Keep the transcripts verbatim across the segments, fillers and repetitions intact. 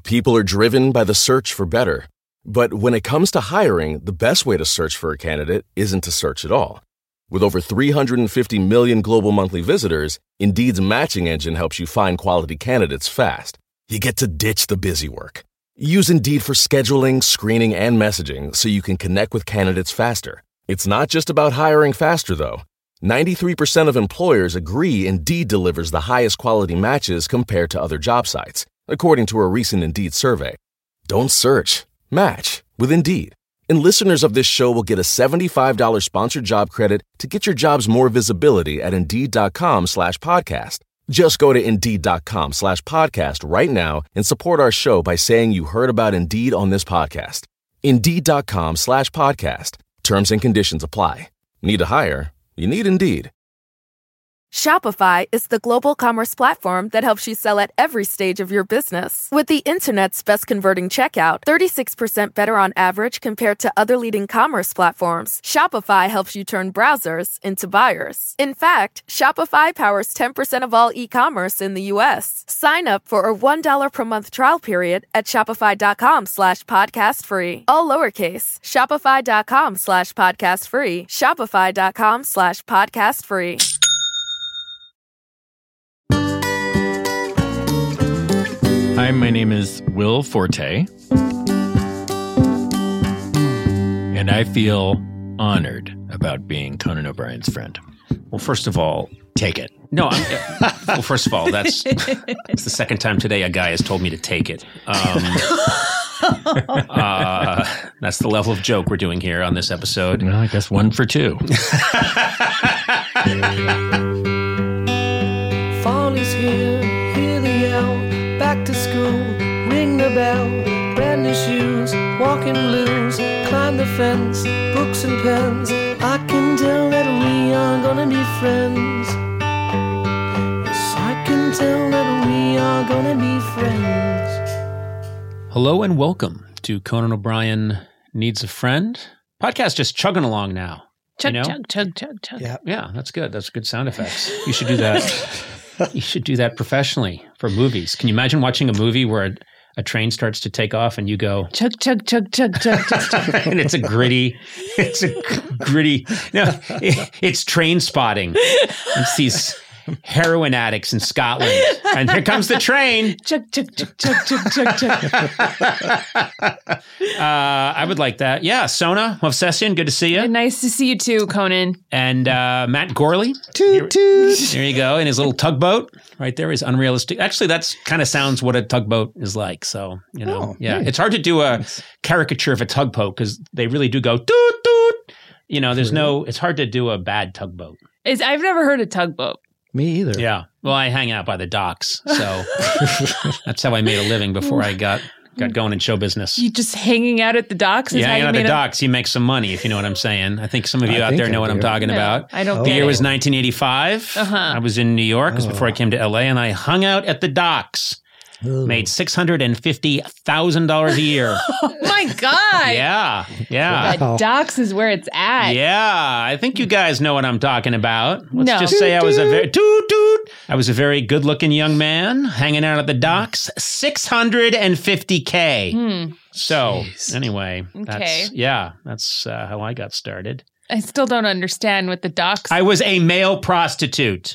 People are driven by the search for better. But when it comes to hiring, the best way to search for a candidate isn't to search at all. With over three hundred fifty million global monthly visitors, Indeed's matching engine helps you find quality candidates fast. You get to ditch the busy work. Use Indeed for scheduling, screening, and messaging so you can connect with candidates faster. It's not just about hiring faster, though. ninety-three percent of employers agree Indeed delivers the highest quality matches compared to other job sites, according to a recent Indeed survey. Don't search. Match with Indeed. And listeners of this show will get a seventy-five dollars sponsored job credit to get your jobs more visibility at Indeed.com slash podcast. Just go to Indeed.com slash podcast right now and support our show by saying you heard about Indeed on this podcast. Indeed.com slash podcast. Terms and conditions apply. Need to hire? You need Indeed. Shopify is the global commerce platform that helps you sell at every stage of your business. With the internet's best converting checkout, thirty-six percent better on average compared to other leading commerce platforms, Shopify helps you turn browsers into buyers. In fact, Shopify powers ten percent of all e-commerce in the U S. Sign up for a one dollar per month trial period at shopify.com slash podcast free. All lowercase, shopify.com slash podcast free, shopify.com slash podcast free. Hi, my name is Will Forte, and I feel honored about being Conan O'Brien's friend. Well, first of all, take it. No, I'm, uh, well, first of all, that's it's the second time today a guy has told me to take it. Um, uh, that's the level of joke we're doing here on this episode. Well, I guess one for two. Fall is here, hear the yell. Back to school, ring the bell, brand new shoes, walking blues, climb the fence, books and pens. I can tell that we are gonna be friends. Yes, I can tell that we are gonna be friends. Hello and welcome to Conan O'Brien Needs a Friend. Podcast just chugging along now. Chug, you know? chug, chug, chug, chug. Yeah, yeah, that's good. That's good sound effects. You should do that. You should do that professionally for movies. Can you imagine watching a movie where a, a train starts to take off and you go chug, chug, chug, chug, chug, chug, chug. And it's a gritty, it's a gritty, no, it, it's Train Spotting. It's these heroin addicts in Scotland. And here comes the train. Chug, chug, chug, chug, chug, chug, chug. uh, I would like that. Yeah, Sona Movsesian, good to see you. Nice to see you too, Conan. And uh, Matt Gorley. Toot, toot. There you go. In his little tugboat. Right there is unrealistic. Actually, that's kind of sounds what a tugboat is like. So, you know, oh, yeah. Hey. It's hard to do a caricature of a tugboat because they really do go toot, toot. You know, there's no, it's hard to do a bad tugboat. Is I've never heard of tugboat. Me either. Yeah. Well, I hang out by the docks. So that's how I made a living before I got got going in show business. You just hanging out at the docks? Is Yeah, how hanging you out at made the a- docks, you make some money, if you know what I'm saying. I think some of you I out think there know I what I'm do. talking No, about. I don't The get year it. was nineteen eighty-five. Uh-huh. I was in New York. It was before I Oh. came to L A, and I hung out at the docks. Ooh. Made six hundred fifty thousand dollars a year. Oh my God. Yeah, yeah. The docks is where it's at. Yeah, I think you guys know what I'm talking about. Let's No. just say I was a very toot toot. I was a very good-looking young man hanging out at the docks. six hundred fifty K. Hmm. So Jeez. anyway, that's Okay. yeah, that's uh, how I got started. I still don't understand what the docks. I was a male prostitute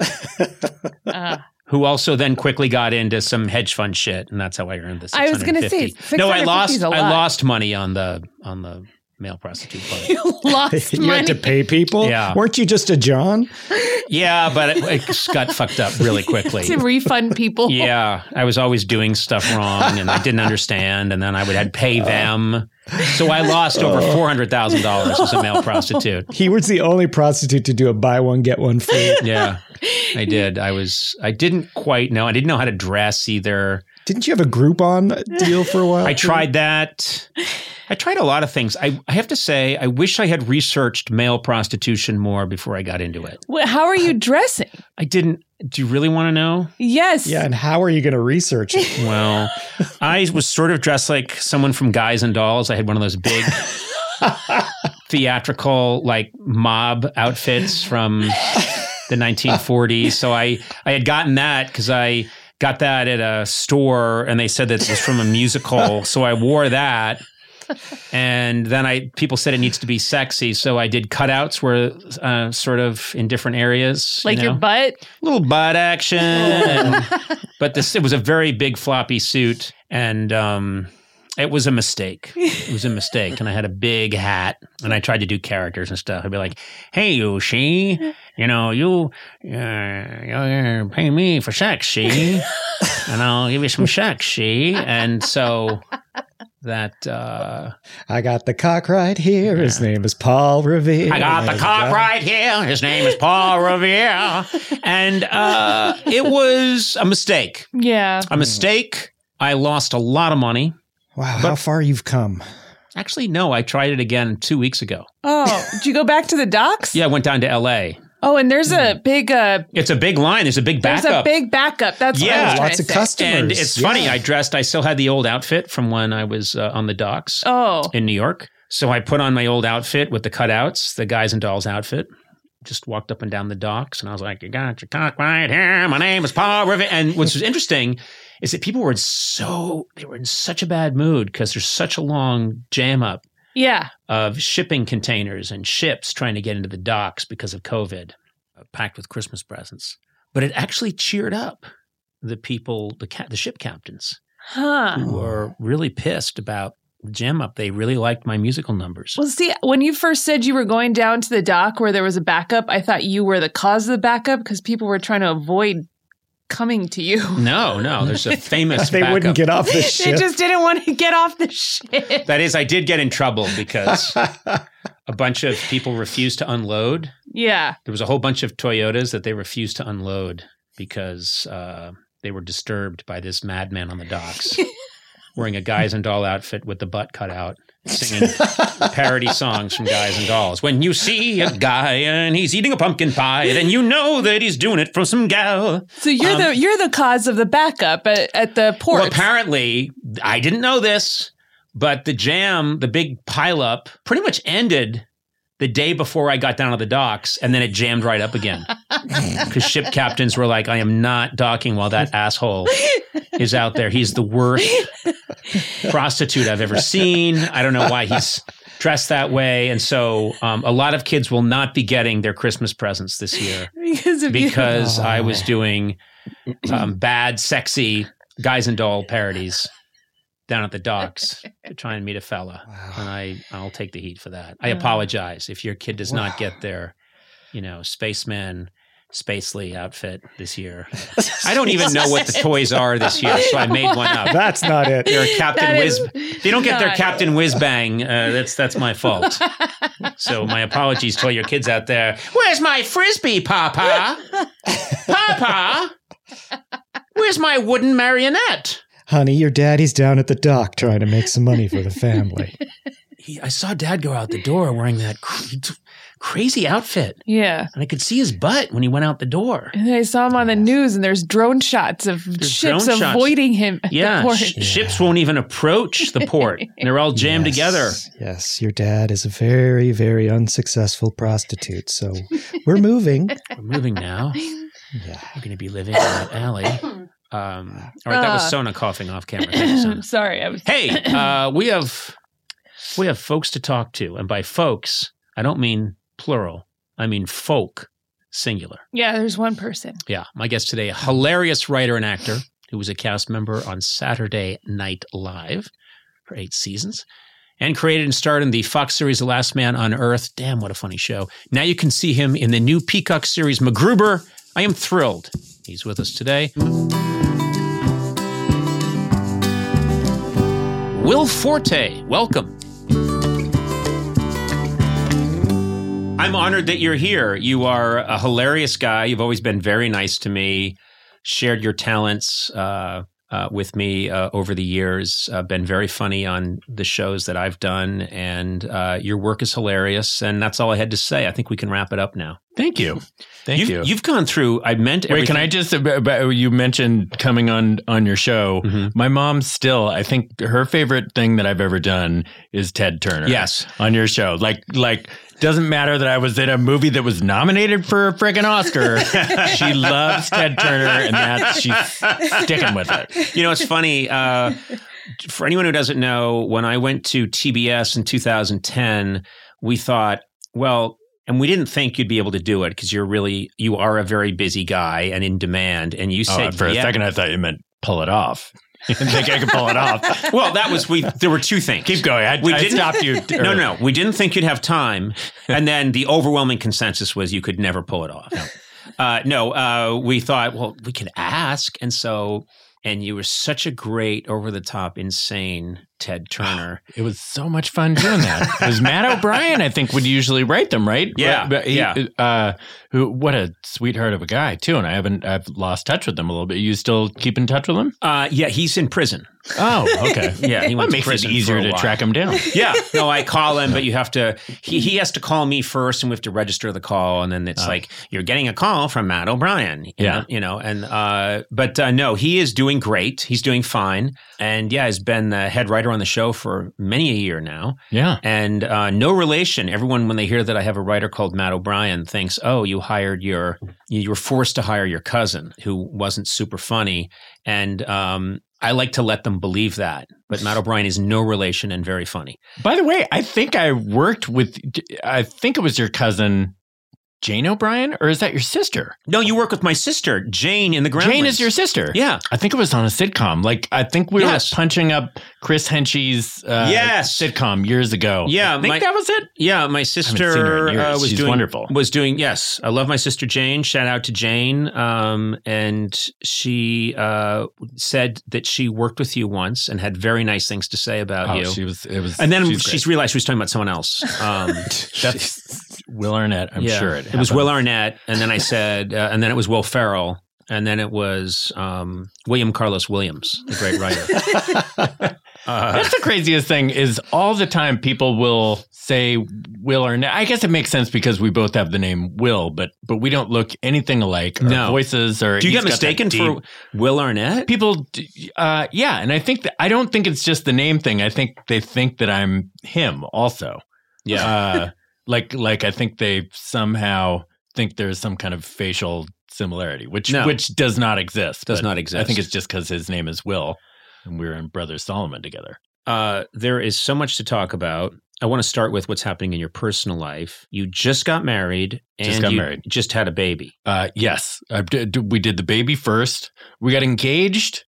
uh, who also then quickly got into some hedge fund shit, and that's how I earned the six hundred fifty. I was gonna say, no, I six hundred fifty lost. is a I lot. lost money on the on the male prostitute part. you lost You money. had to pay people? Yeah. Weren't you just a John? Yeah, but it, it got fucked up really quickly. to refund people. Yeah, I was always doing stuff wrong, and I didn't understand, and then I would had pay them. So I lost over four hundred thousand dollars as a male prostitute. He was the only prostitute to do a buy one, get one free. Yeah, I did. I was. I didn't quite know. I didn't know how to dress either. Didn't you have a Groupon deal for a while? I tried that. I tried a lot of things. I, I have to say, I wish I had researched male prostitution more before I got into it. Wh- How are you dressing? I didn't. Do you really want to know? Yes. Yeah, and how are you going to research it? Well, I was sort of dressed like someone from Guys and Dolls. I had one of those big theatrical, like mob outfits from the nineteen forties. So I, I had gotten that because I got that at a store, and they said that it was from a musical. So I wore that. And then I people said it needs to be sexy, so I did cutouts where uh, sort of in different areas, Like you know? your butt? little butt action. and, but this it was a very big floppy suit, and um, it was a mistake. It was a mistake, and I had a big hat, and I tried to do characters and stuff. I'd be like, "Hey, you, she, you know, you, uh, you're paying me for sex, she, and I'll give you some sex, she," and so. That uh, I got the cock right here. His name is Paul Revere. I got the cock right here. His name is Paul Revere. And uh, it was a mistake. Yeah. A mistake. I lost a lot of money. Wow, how far you've come. Actually, no, I tried it again two weeks ago. Oh, did you go back to the docks? Yeah, I went down to L A. Oh, and there's a big, uh, It's a big line. There's a big there's backup. a big backup. That's what I Yeah. was trying Lots to of say. customers. And it's Yeah. funny. I dressed, I still had the old outfit from when I was uh, on the docks Oh, in New York. So I put on my old outfit with the cutouts, the Guys and Dolls outfit. Just walked up and down the docks, and I was like, "You got your cock right here. My name is Paul Revere." And what's interesting is that people were in so they were in such a bad mood because there's such a long jam up yeah. of shipping containers and ships trying to get into the docks because of COVID, uh, packed with Christmas presents. But it actually cheered up the people, the ca- the ship captains, Huh. who were really pissed about the jam up. They really liked my musical numbers. Well, see, when you first said you were going down to the dock where there was a backup, I thought you were the cause of the backup because people were trying to avoid coming to you. No, no, there's a famous They backup. wouldn't get off the They ship. just didn't want to get off the ship. That is, I did get in trouble because a bunch of people refused to unload. Yeah. There was a whole bunch of Toyotas that they refused to unload because uh, they were disturbed by this madman on the docks wearing a Guys and Doll outfit with the butt cut out, singing parody songs from Guys and Dolls. When you see a guy and he's eating a pumpkin pie, then you know that he's doing it from some gal. So you're Um, the you're the cause of the backup at, at the port. Well, apparently, I didn't know this, but the jam, the big pileup, pretty much ended the day before I got down to the docks, and then it jammed right up again. Because ship captains were like, "I am not docking while that asshole is out there. He's the worst prostitute I've ever seen. I don't know why he's dressed that way." And so um, a lot of kids will not be getting their Christmas presents this year because of you. because I was doing um, bad, sexy Guys and Doll parodies down at the docks to try and meet a fella. And I, I'll take the heat for that. I apologize if your kid does not get their, you know, spaceman, Spacely outfit this year. I don't even know what the toys are this year, so I made one up. That's not it. They're a Captain That Whiz. is They don't get their not Captain Whiz Bang. Uh, that's that's my fault. So my apologies to all your kids out there. Where's my frisbee, Papa? Papa? Where's my wooden marionette? Honey, your daddy's down at the dock trying to make some money for the family. He, I saw Dad go out the door wearing that cr- crazy outfit, Yeah. and I could see his butt when he went out the door. And then I saw him on the news, and there's drone shots of ships drone shots. avoiding him at Yeah, the port. sh- ships won't even approach the port. They're all jammed Yes, together. Yes, your dad is a very, very unsuccessful prostitute. So we're moving. We're moving now. Yeah. We're going to be living in that alley. Um, all right, that was Uh. Sona coughing off camera. Thank you, Sona. Sorry, I was. Hey, uh, we have we have folks to talk to, and by folks, I don't mean plural. I mean folk, singular. Yeah, there's one person. Yeah, my guest today, a hilarious writer and actor who was a cast member on Saturday Night Live for eight seasons, and created and starred in the Fox series The Last Man on Earth. Damn, what a funny show! Now you can see him in the new Peacock series MacGruber. I am thrilled he's with us today. Will Forte, welcome. I'm honored that you're here. You are a hilarious guy. You've always been very nice to me, shared your talents uh, uh, with me uh, over the years, uh, been very funny on the shows that I've done, and uh, your work is hilarious, and that's all I had to say. I think we can wrap it up now. Thank you. Thank you've, you. You've gone through, I meant Wait, everything. can I just, uh, you mentioned coming on, on your show. Mm-hmm. My mom still, I think her favorite thing that I've ever done is Ted Turner. Yes. On your show. Like, like, doesn't matter that I was in a movie that was nominated for a friggin' Oscar. She loves Ted Turner, and that's, she's sticking with it. You know, it's funny. Uh, for anyone who doesn't know, when I went to T B S in two thousand ten, we thought, well, and we didn't think you'd be able to do it because you're really, you are a very busy guy and in demand. And you said, Oh, for a yeah. second, I thought you meant pull it off. You didn't think I could pull it off. Well, that was, we, there were two things. Keep going. I, We I didn't- stopped you. No, no, we didn't think you'd have time. And then the overwhelming consensus was you could never pull it off. No, uh, no uh, we thought, well, we could ask. And so, and you were such a great, over-the-top, insane Ted Turner. It was so much fun doing that. It was Matt O'Brien, I think, would usually write them, right? Yeah, But he, yeah. Uh, who? What a sweetheart of a guy, too. And I haven't, I've lost touch with him a little bit. You still keep in touch with him? Uh, yeah, he's in prison. Oh, okay. Yeah, he Well, went it to makes it prison for easier a to while. track him down. Yeah, no, I call him, but you have to, he, he has to call me first and we have to register the call. And then it's Oh. like, you're getting a call from Matt O'Brien. You Yeah. know, you know, and, uh, but uh, no, he is doing great. He's doing fine. And yeah, has been the head writer on the show for many a year now. Yeah. And uh, no relation. Everyone, when they hear that I have a writer called Matt O'Brien, thinks, oh, you hired your, you were forced to hire your cousin who wasn't super funny. And um, I like to let them believe that. But Matt O'Brien is no relation and very funny. By the way, I think I worked with, I think it was your cousin, Jane O'Brien, or is that your sister? No, you work with my sister, Jane, in the Groundlings. Jane is your sister. Yeah. I think it was on a sitcom. Like, I think we Yes. were punching up Chris Henschy's uh, Yes. sitcom years ago. Yeah, I think my- that was it. Yeah, my seen her sister in years. uh, was She's doing wonderful. Was doing yes. I love my sister Jane. Shout out to Jane. Um, and she uh, said that she worked with you once and had very nice things to say about Oh, you. she was, it was, and then she's she's great. realized she was talking about someone else. Um, That's Will Arnett, I'm yeah. sure it It was happened. Will Arnett, and then I said, uh, and then it was Will Ferrell, and then it was um, William Carlos Williams, the great writer. uh, That's the craziest thing is all the time people will say Will Arnett. I guess it makes sense because we both have the name Will, but but we don't look anything alike. Our No. voices are. do you he's get got that mistaken deep- for Will Arnett? people? d- Uh, yeah, and I think that I don't think it's just the name thing. I think they think that I'm him also. Yeah. Uh, like like I think they somehow think there's some kind of facial similarity, which No. which does not exist. Does but not exist. I think it's just because his name is Will, and we're in Brothers Solomon together. Uh, there is so much to talk about. I want to start with what's happening in your personal life. You just got married and Just got you married. just had a baby. Uh, yes, I did, we did the baby first. We got engaged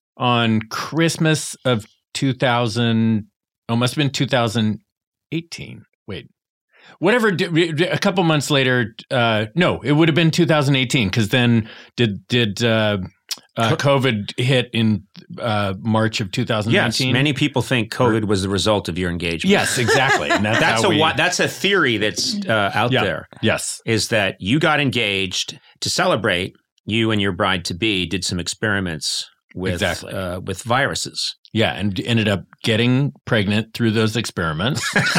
on Christmas of two thousand. Oh, must have been two thousand eighteen. Wait, whatever. A couple months later, uh, no, it would have been two thousand eighteen because then did did uh, uh, COVID hit in uh, March of two thousand nineteen? Yes, many people think COVID was the result of your engagement. Yes, exactly. And that's that's how a we, wi- that's a theory that's uh, out Yeah. there. Yes. Is that you got engaged to celebrate? You and your bride to be did some experiments with Exactly. uh, with viruses. Yeah, and ended up getting pregnant through those experiments.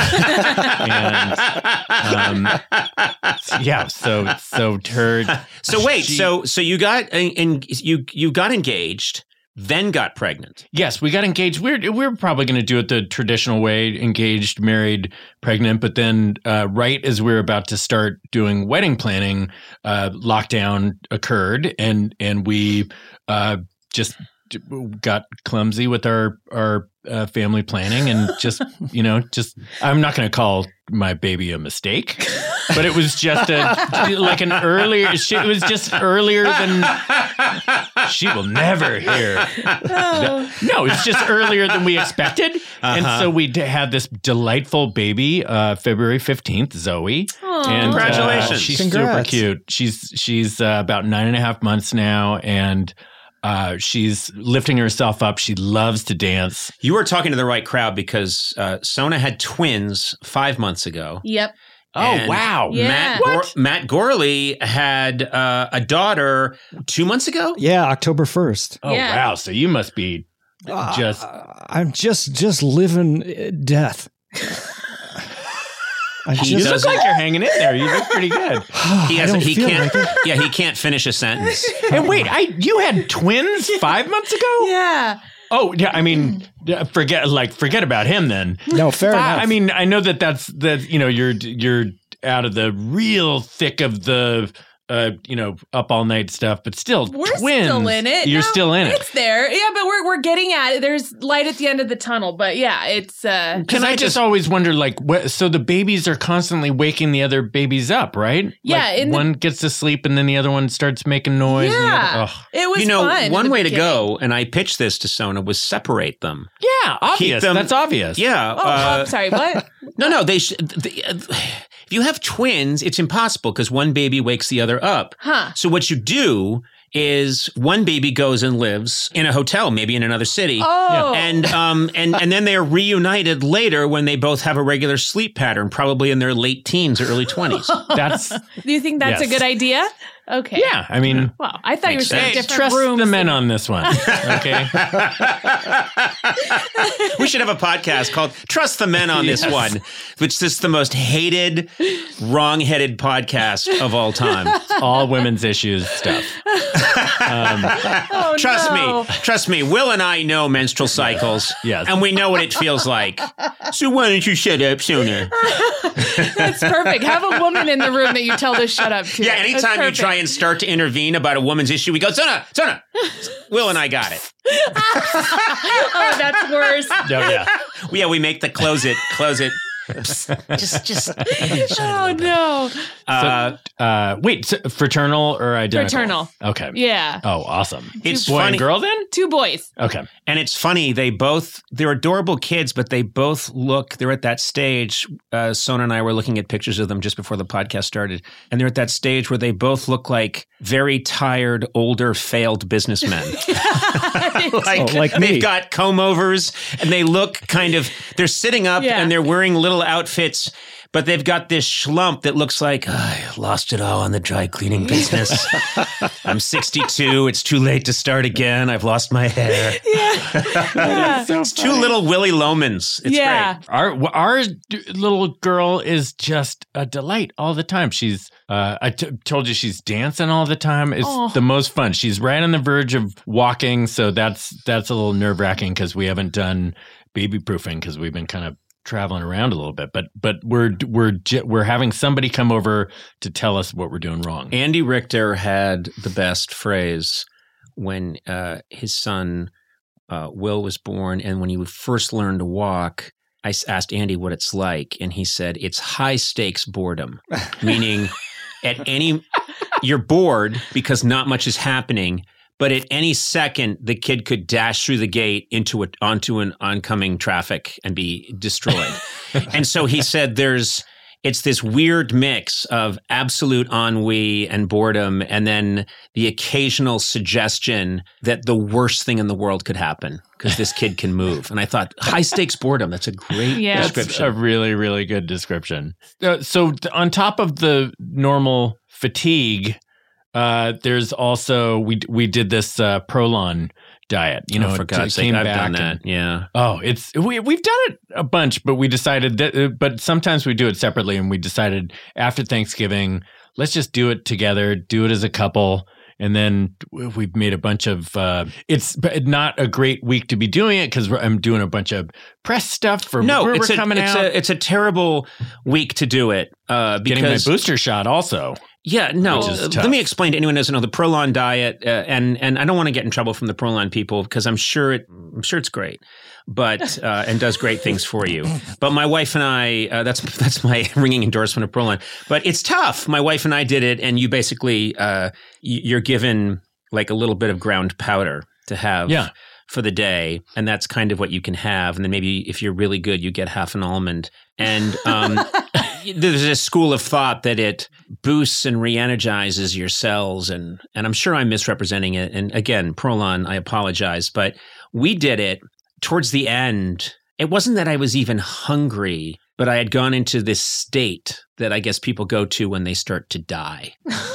and um, yeah, so so her. So wait, she- so so you got and you you got engaged, then got pregnant. Yes, we got engaged. We're we we're probably going to do it the traditional way: engaged, married, pregnant. But then, uh, right as we were about to start doing wedding planning, uh, lockdown occurred, and and we uh, just got clumsy with our our uh, family planning, and just you know, just I'm not going to call my baby a mistake, but it was just a like an earlier. It was just earlier than she will never hear. No, it's just earlier than we expected. And so we d- had this delightful baby, uh, February fifteenth, Zoe. And, uh, Congratulations. she's Congrats. super cute. She's she's uh, about nine and a half months now, and uh, she's lifting herself up. She loves to dance. You were talking to the right crowd because uh, Sona had twins five months ago. Yep. Oh, And wow. Yeah. Matt, Gor- Matt Gorley had uh, a daughter two months ago. Yeah, October first. Oh, Yeah. wow. So you must be just... I'm just just living uh, death. I He You just, look doesn't- like you're hanging in there. You look pretty good. He I has. don't He feel can't. like it. Yeah, he can't finish a sentence. And wait, I you had twins five months ago? Yeah. Oh, yeah. I mean, yeah, forget like forget about him then. No, fair Five- enough. I mean, I know that that's that. You know, you're you're out of the real thick of the. Uh, you know, up all night stuff, but still, We're twins. still in it. You're No, still in it. It's there. Yeah, but we're we're getting at it. There's light at the end of the tunnel. But yeah, it's uh Because I, just always wonder, like, what, so the babies are constantly waking the other babies up, right? Yeah, Like, in the- one gets to sleep and then the other one starts making noise. And the Yeah. other, ugh. it was You know, fun in one the way to beginning. go, and I pitched this to Sona, was separate them. Yeah, obvious. them- That's obvious. Yeah. Oh, uh, I'm sorry. What? No, no. They. Sh- the, uh, if you have twins, it's impossible because one baby wakes the other up. Huh. So what you do is one baby goes and lives in a hotel, maybe in another city. Oh. And um and and then they're reunited later when they both have a regular sleep pattern, probably in their late teens or early twenties. That's, Do you think that's Yes. a good idea? Okay. yeah, I mean, Wow. I thought you were Makes saying sense. hey, different trust rooms. the men on this one. Okay. We should have a podcast called Trust the Men on this Yes. one, which is the most hated, wrong-headed podcast of all time. All women's issues stuff. Um, Oh, Trust no. me, trust me. Will and I know menstrual cycles, Yes. and we know what it feels like. So why don't you shut up sooner? That's perfect. Have a woman in the room that you tell to shut up to. Yeah, That's anytime you perfect. try and start to intervene about a woman's issue, we go, Sona, Sona. Will and I got it. Oh, that's worse. oh, yeah. Yeah, we make the close it, close it. Just, just. Oh no. Uh, Uh, wait, so fraternal or identical? Fraternal. Okay. Yeah. Oh, awesome. It's Boy funny. and girl then? Two boys. Okay. And it's funny, they both, they're adorable kids, but they both look, they're at that stage. Uh, Sona and I were looking at pictures of them just before the podcast started. And they're at that stage where they both look like very tired, older, failed businessmen. like, Oh, like me. they've got comb overs and they look kind of, they're sitting up Yeah. and they're wearing little outfits. But they've got this schlump that looks like, "Oh, I lost it all in the dry cleaning business. I'm sixty-two. It's too late to start again. I've lost my hair. Yeah. It's two little Willy Lomans. It's yeah. great. Our our d- little girl is just a delight all the time. She's uh, I t- told you she's dancing all the time. It's Oh. the most fun. She's right on the verge of walking, so that's that's a little nerve wracking because we haven't done baby proofing because we've been kind of traveling around a little bit. But but we're we're j- we're having somebody come over to tell us what we're doing wrong. Andy Richter had the best phrase when uh, his son uh, Will was born, and when he would first learn to walk. I s- asked Andy what it's like, and he said it's high stakes boredom, meaning at any you're bored because not much is happening. But at any second, the kid could dash through the gate into a, onto an oncoming traffic and be destroyed. And so he said there's it's this weird mix of absolute ennui and boredom and then the occasional suggestion that the worst thing in the world could happen because this kid can move. And I thought, high stakes boredom, that's a great Yeah. That's description. a really, really good description. Uh, so, th- on top of the normal fatigue, uh, there's also we we did this uh, Prolon diet. You know, oh, for it God's sake, came I've back done that. and- Yeah. Oh, it's we we've done it a bunch, but we decided that. Uh, but sometimes we do it separately, and we decided after Thanksgiving, let's just do it together, do it as a couple. And then we've made a bunch of. Uh, it's not a great week to be doing it because I'm doing a bunch of press stuff for No, we're, it's we're a, coming it's out. a it's a terrible week to do it uh, because Getting my booster shot also. Yeah, no. Which is uh, tough. Let me explain to anyone who doesn't know the Prolon diet, uh, and and I don't want to get in trouble from the Prolon people because I'm sure it I'm sure it's great, but uh, and does great things for you. But my wife and I, uh, that's that's my ringing endorsement of Prolon. But it's tough. My wife and I did it, and you basically uh, you're given like a little bit of ground powder to have. Yeah. For the day, and that's kind of what you can have. And then maybe if you're really good, you get half an almond. And um, there's a school of thought that it boosts and re-energizes your cells. And and I'm sure I'm misrepresenting it. And again, Prolon, I apologize. But we did it towards the end. It wasn't that I was even hungry, but I had gone into this state that I guess people go to when they start to die.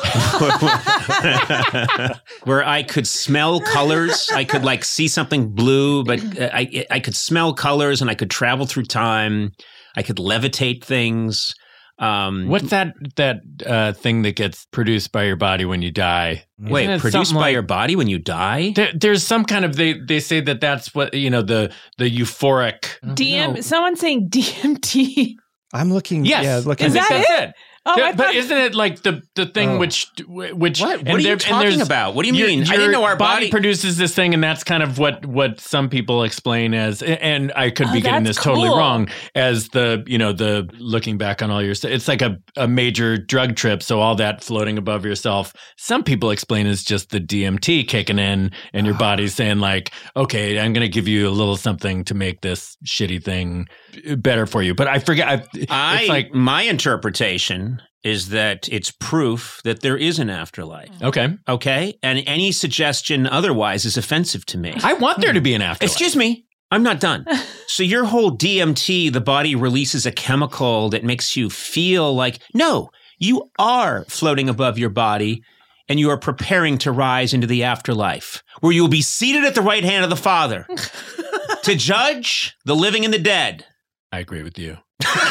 Where I could smell colors. I could like see something blue, but I I could smell colors and I could travel through time. I could levitate things. Um, What's that that uh, thing that gets produced by your body when you die? Wait, Isn't it produced something by like- your body when you die? There, there's some kind of they they say that that's what you know the the euphoric. D M. Someone's saying D M T. I'm looking. Yes, yeah, looking. Is I think that that's it? Oh, Yeah, I but thought- isn't it like the the thing Oh. which which What? and What are you there- and talking there's- about? What do you your- mean? I your didn't know our body body- produces this thing, and that's kind of what what some people explain as. And I could Oh, be getting that's this totally cool. wrong as the you know the looking back on all your stuff. It's like a a major drug trip. So all that floating above yourself. Some people explain as just the D M T kicking in, and your body's saying like, okay, I'm going to give you a little something to make this shitty thing better for you. But I forget. I, it's I like my interpretation is that it's proof that there is an afterlife. okay. Okay, and any suggestion otherwise is offensive to me. I want there to be an afterlife. Excuse me. I'm not done. So your whole D M T, the body releases a chemical that makes you feel like, no, you are floating above your body and you are preparing to rise into the afterlife where you will be seated at the right hand of the Father to judge the living and the dead. I agree with you.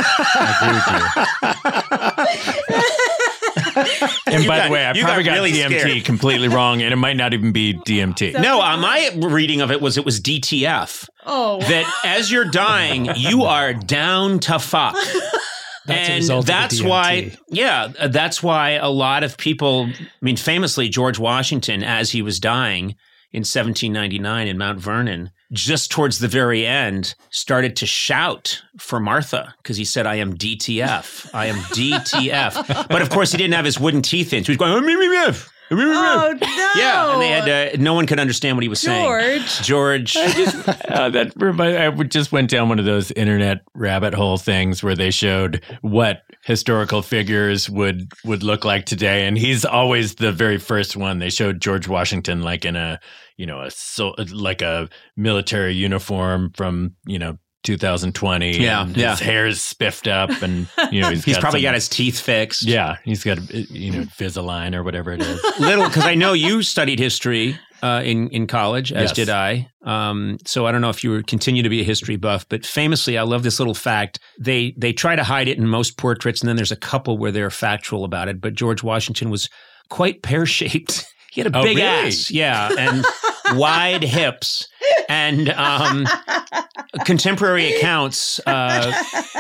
I agree with you. And You by got- the way, I you probably got got, really D M T scared. completely wrong, and it might not even be D M T. No, uh, my reading of it was it was D T F. Oh, That as you're dying, you are down to fuck. That's a and result of the that's D M T. why, yeah, uh, that's why a lot of people, I mean, famously, George Washington, as he was dying in seventeen ninety-nine in Mount Vernon, just towards the very end, started to shout for Martha because he said, I am D T F. I am D T F. But of course, he didn't have his wooden teeth in. So he was going, oh, me, me, me. oh no! Yeah, and they had to, no one could understand what he was saying. George. George. Uh, that remind, I would- just went down one of those internet rabbit hole things where they showed what historical figures would would look like today, and he's always the very first one. They showed George Washington like in a you know a so, like a military uniform from you know two thousand twenty. Yeah, and yeah. His hair's spiffed up, and you know he's, He's got probably some- got his teeth fixed. yeah, he's got you know Invisalign or whatever it is. Little, because I know you studied history uh, in in college, as Yes. did I. Um, so I don't know if you were, continue to be a history buff, but famously, I love this little fact. They they try to hide it in most portraits, and then there's a couple where they're factual about it. But George Washington was quite pear shaped. He had a Oh, big really? ass, yeah, and wide hips. And um, contemporary accounts uh,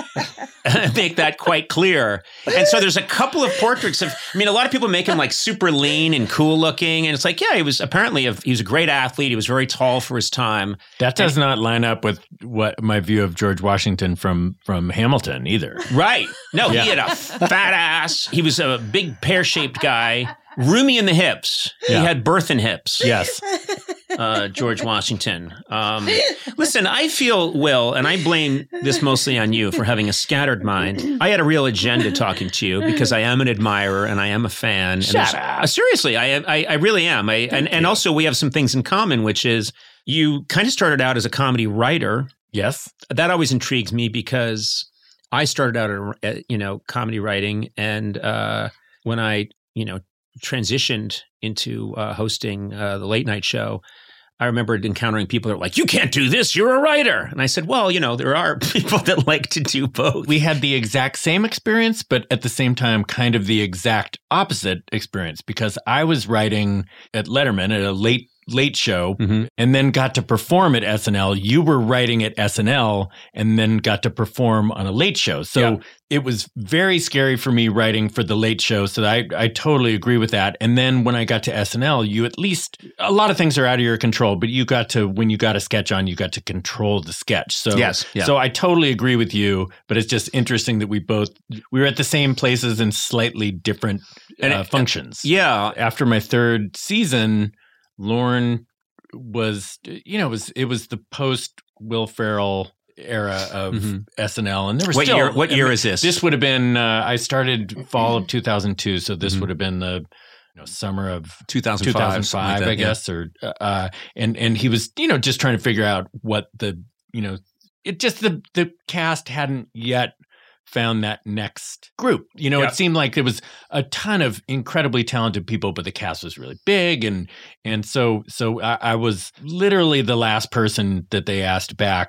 make that quite clear. And so there's a couple of portraits of, I mean, a lot of people make him like super lean and cool looking. And it's like, yeah, he was apparently, a, he was a great athlete. He was very tall for his time. That does not line up with what my view of George Washington from from Hamilton either. Right. No, Yeah. he had a fat ass. He was a big pear-shaped guy, roomy in the hips. Yeah. He had birthin' hips. Yes. uh, George Washington. Um, listen, I feel, Will, and I blame this mostly on you for having a scattered mind. I had a real agenda talking to you because I am an admirer and I am a fan. And Shut there's- up. uh, seriously, I, I I really am. I, and, and also we have some things in common, which is you kind of started out as a comedy writer. Yes. That always intrigues me because I started out at, you know, comedy writing. And uh, when I, you know, transitioned into uh, hosting uh, the late night show, I remembered encountering people that were like, you can't do this, you're a writer. And I said, well, you know, there are people that like to do both. We had the exact same experience, but at the same time, kind of the exact opposite experience because I was writing at Letterman at a late late show Mhm. and then got to perform at S N L. You were writing at S N L and then got to perform on a late show. So Yeah. it was very scary for me writing for the late show. So I, I totally agree with that. And then when I got to S N L, you at least, a lot of things are out of your control, but you got to, when you got a sketch on, you got to control the sketch. So, Yes, yeah. so I totally agree with you, but it's just interesting that we both, we were at the same places in slightly different And uh, it- functions. yeah. After my third season, Lauren was, you know, it was it was the post Will Ferrell era of Mhm. S N L, and there was What still, year- what I year mean, is this? This would have been uh, I started fall of two thousand two, so this Mhm. would have been the you know summer of two thousand two five, thousand something like five, that, I yeah. guess, or uh, and and he was you know just trying to figure out what the you know it just the the cast hadn't yet found that next group. You know, Yeah. it seemed like there was a ton of incredibly talented people, but the cast was really big, and and so so I, I was literally the last person that they asked back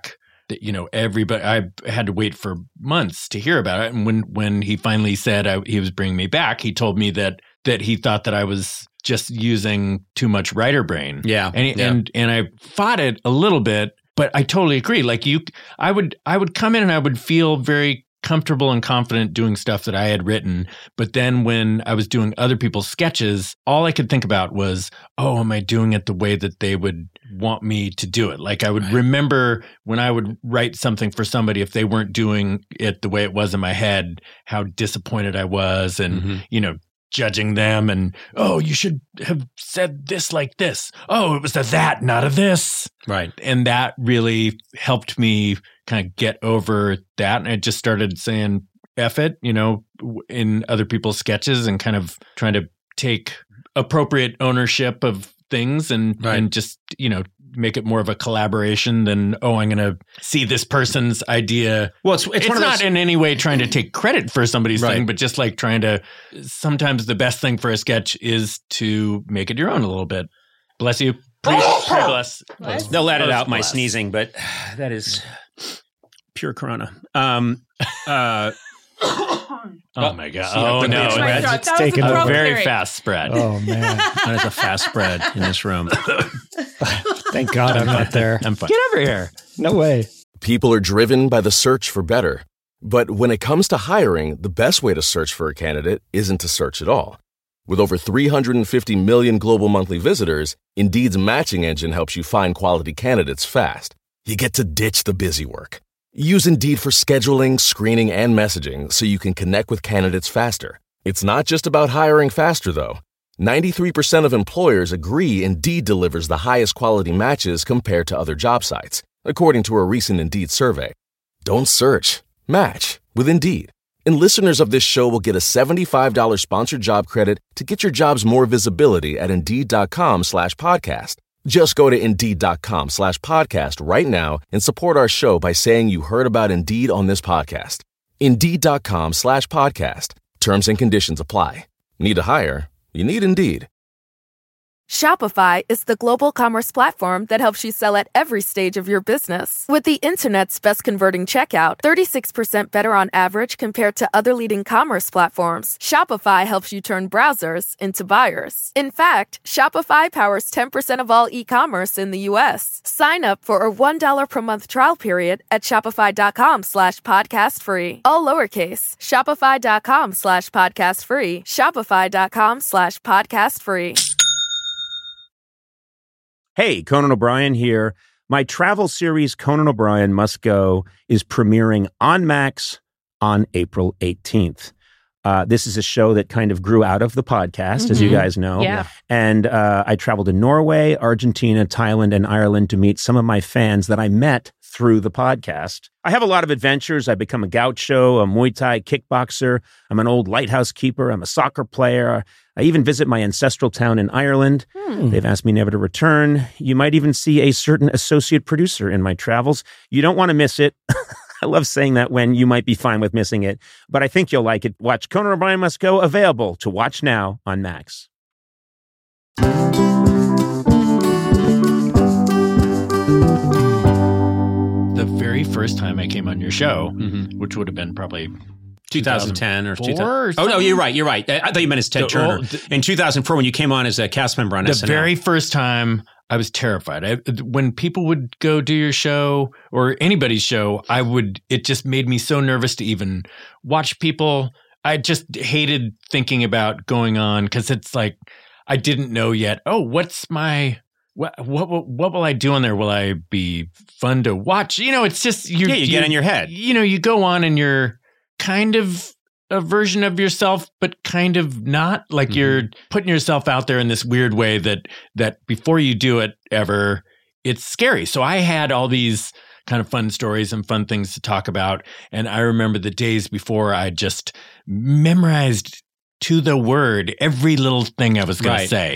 that, you know, everybody, I had to wait for months to hear about it. And when, when he finally said I, he was bringing me back, he told me that, that he thought that I was just using too much writer brain. Yeah. And, yeah. and, and I fought it a little bit, but I totally agree. Like you, I would, I would come in and I would feel very comfortable and confident doing stuff that I had written. But then when I was doing other people's sketches, all I could think about was, oh, am I doing it the way that they would want me to do it? Like I would right. remember when I would write something for somebody, if they weren't doing it the way it was in my head, how disappointed I was and, mm-hmm. you know, judging them and, oh, you should have said this like this. Oh, it was a that, not a this. Right. And that really helped me kind of get over that. And I just started saying F it, you know, in other people's sketches and kind of trying to take appropriate ownership of things and, right. and just, you know, make it more of a collaboration than, oh, I'm going to see this person's idea. Well, it's, it's, it's one of not those... in any way trying to take credit for somebody's right. thing, but just like trying to, sometimes the best thing for a sketch is to make it your own a little bit. Bless you. Please, pray bless. Bless. They'll let it Bless. out, my sneezing, but that is pure Corona. Um, uh, Oh my God. See, Oh the no. big spread. That It's was taken a a A throat very clearing. fast spread. Oh man! That is a fast spread in this room. Thank God I'm not there. I'm fine. Get over here. No way. People are driven by the search for better. But when it comes to hiring, the best way to search for a candidate isn't to search at all. With over three hundred fifty million global monthly visitors, Indeed's matching engine helps you find quality candidates fast. You get to ditch the busy work. Use Indeed for scheduling, screening, and messaging so you can connect with candidates faster. It's not just about hiring faster, though. ninety-three percent of employers agree Indeed delivers the highest quality matches compared to other job sites, according to a recent Indeed survey. Don't search. Match with Indeed. And listeners of this show will get a seventy-five dollars sponsored job credit to get your jobs more visibility at Indeed.com slash podcast. Just go to Indeed.com slash podcast right now and support our show by saying you heard about Indeed on this podcast. Indeed.com slash podcast. Terms and conditions apply. Need to hire? You need Indeed. Shopify is the global commerce platform that helps you sell at every stage of your business. With the internet's best converting checkout, thirty-six percent better on average compared to other leading commerce platforms, Shopify helps you turn browsers into buyers. In fact, Shopify powers ten percent of all e-commerce in the U S. Sign up for a one dollar per month trial period at shopify.com slash podcast free. All lowercase, shopify.com slash podcast free, shopify.com slash podcast free. Hey, Conan O'Brien here. My travel series, Conan O'Brien Must Go, is premiering on Max on April eighteenth. Uh, this is a show that kind of grew out of the podcast, mm-hmm. as you guys know. Yeah. And uh, I traveled to Norway, Argentina, Thailand, and Ireland to meet some of my fans that I met through the podcast. I have a lot of adventures. I become a gaucho, a Muay Thai kickboxer. I'm an old lighthouse keeper. I'm a soccer player. I even visit my ancestral town in Ireland. Hmm. They've asked me never to return. You might even see a certain associate producer in my travels. You don't want to miss it. I love saying that when you might be fine with missing it, but I think you'll like it. Watch Conan O'Brien Must Go, available to watch now on Max. The very first time I came on your show, Mm-hmm. which would have been probably twenty ten or two thousand. or Oh, no, you're right. You're right. I thought you meant as Ted The- Turner. oh, the- In two thousand four, when you came on as a cast member on the S N L. very first time, I was terrified. I, when people would go do your show or anybody's show, I would. It just made me so nervous to even watch people. I just hated thinking about going on because it's like I didn't know yet. Oh, what's my what what what, what will I do on there? Will I be fun to watch? You know, it's just you. Yeah, you get in your head. You know, you go on and you're kind of a version of yourself, but kind of not. Like mm-hmm. you're putting yourself out there in this weird way that that before you do it ever, it's scary. So I had all these kind of fun stories and fun things to talk about. And I remember the days before I just memorized to the word every little thing I was going Right, to say. right.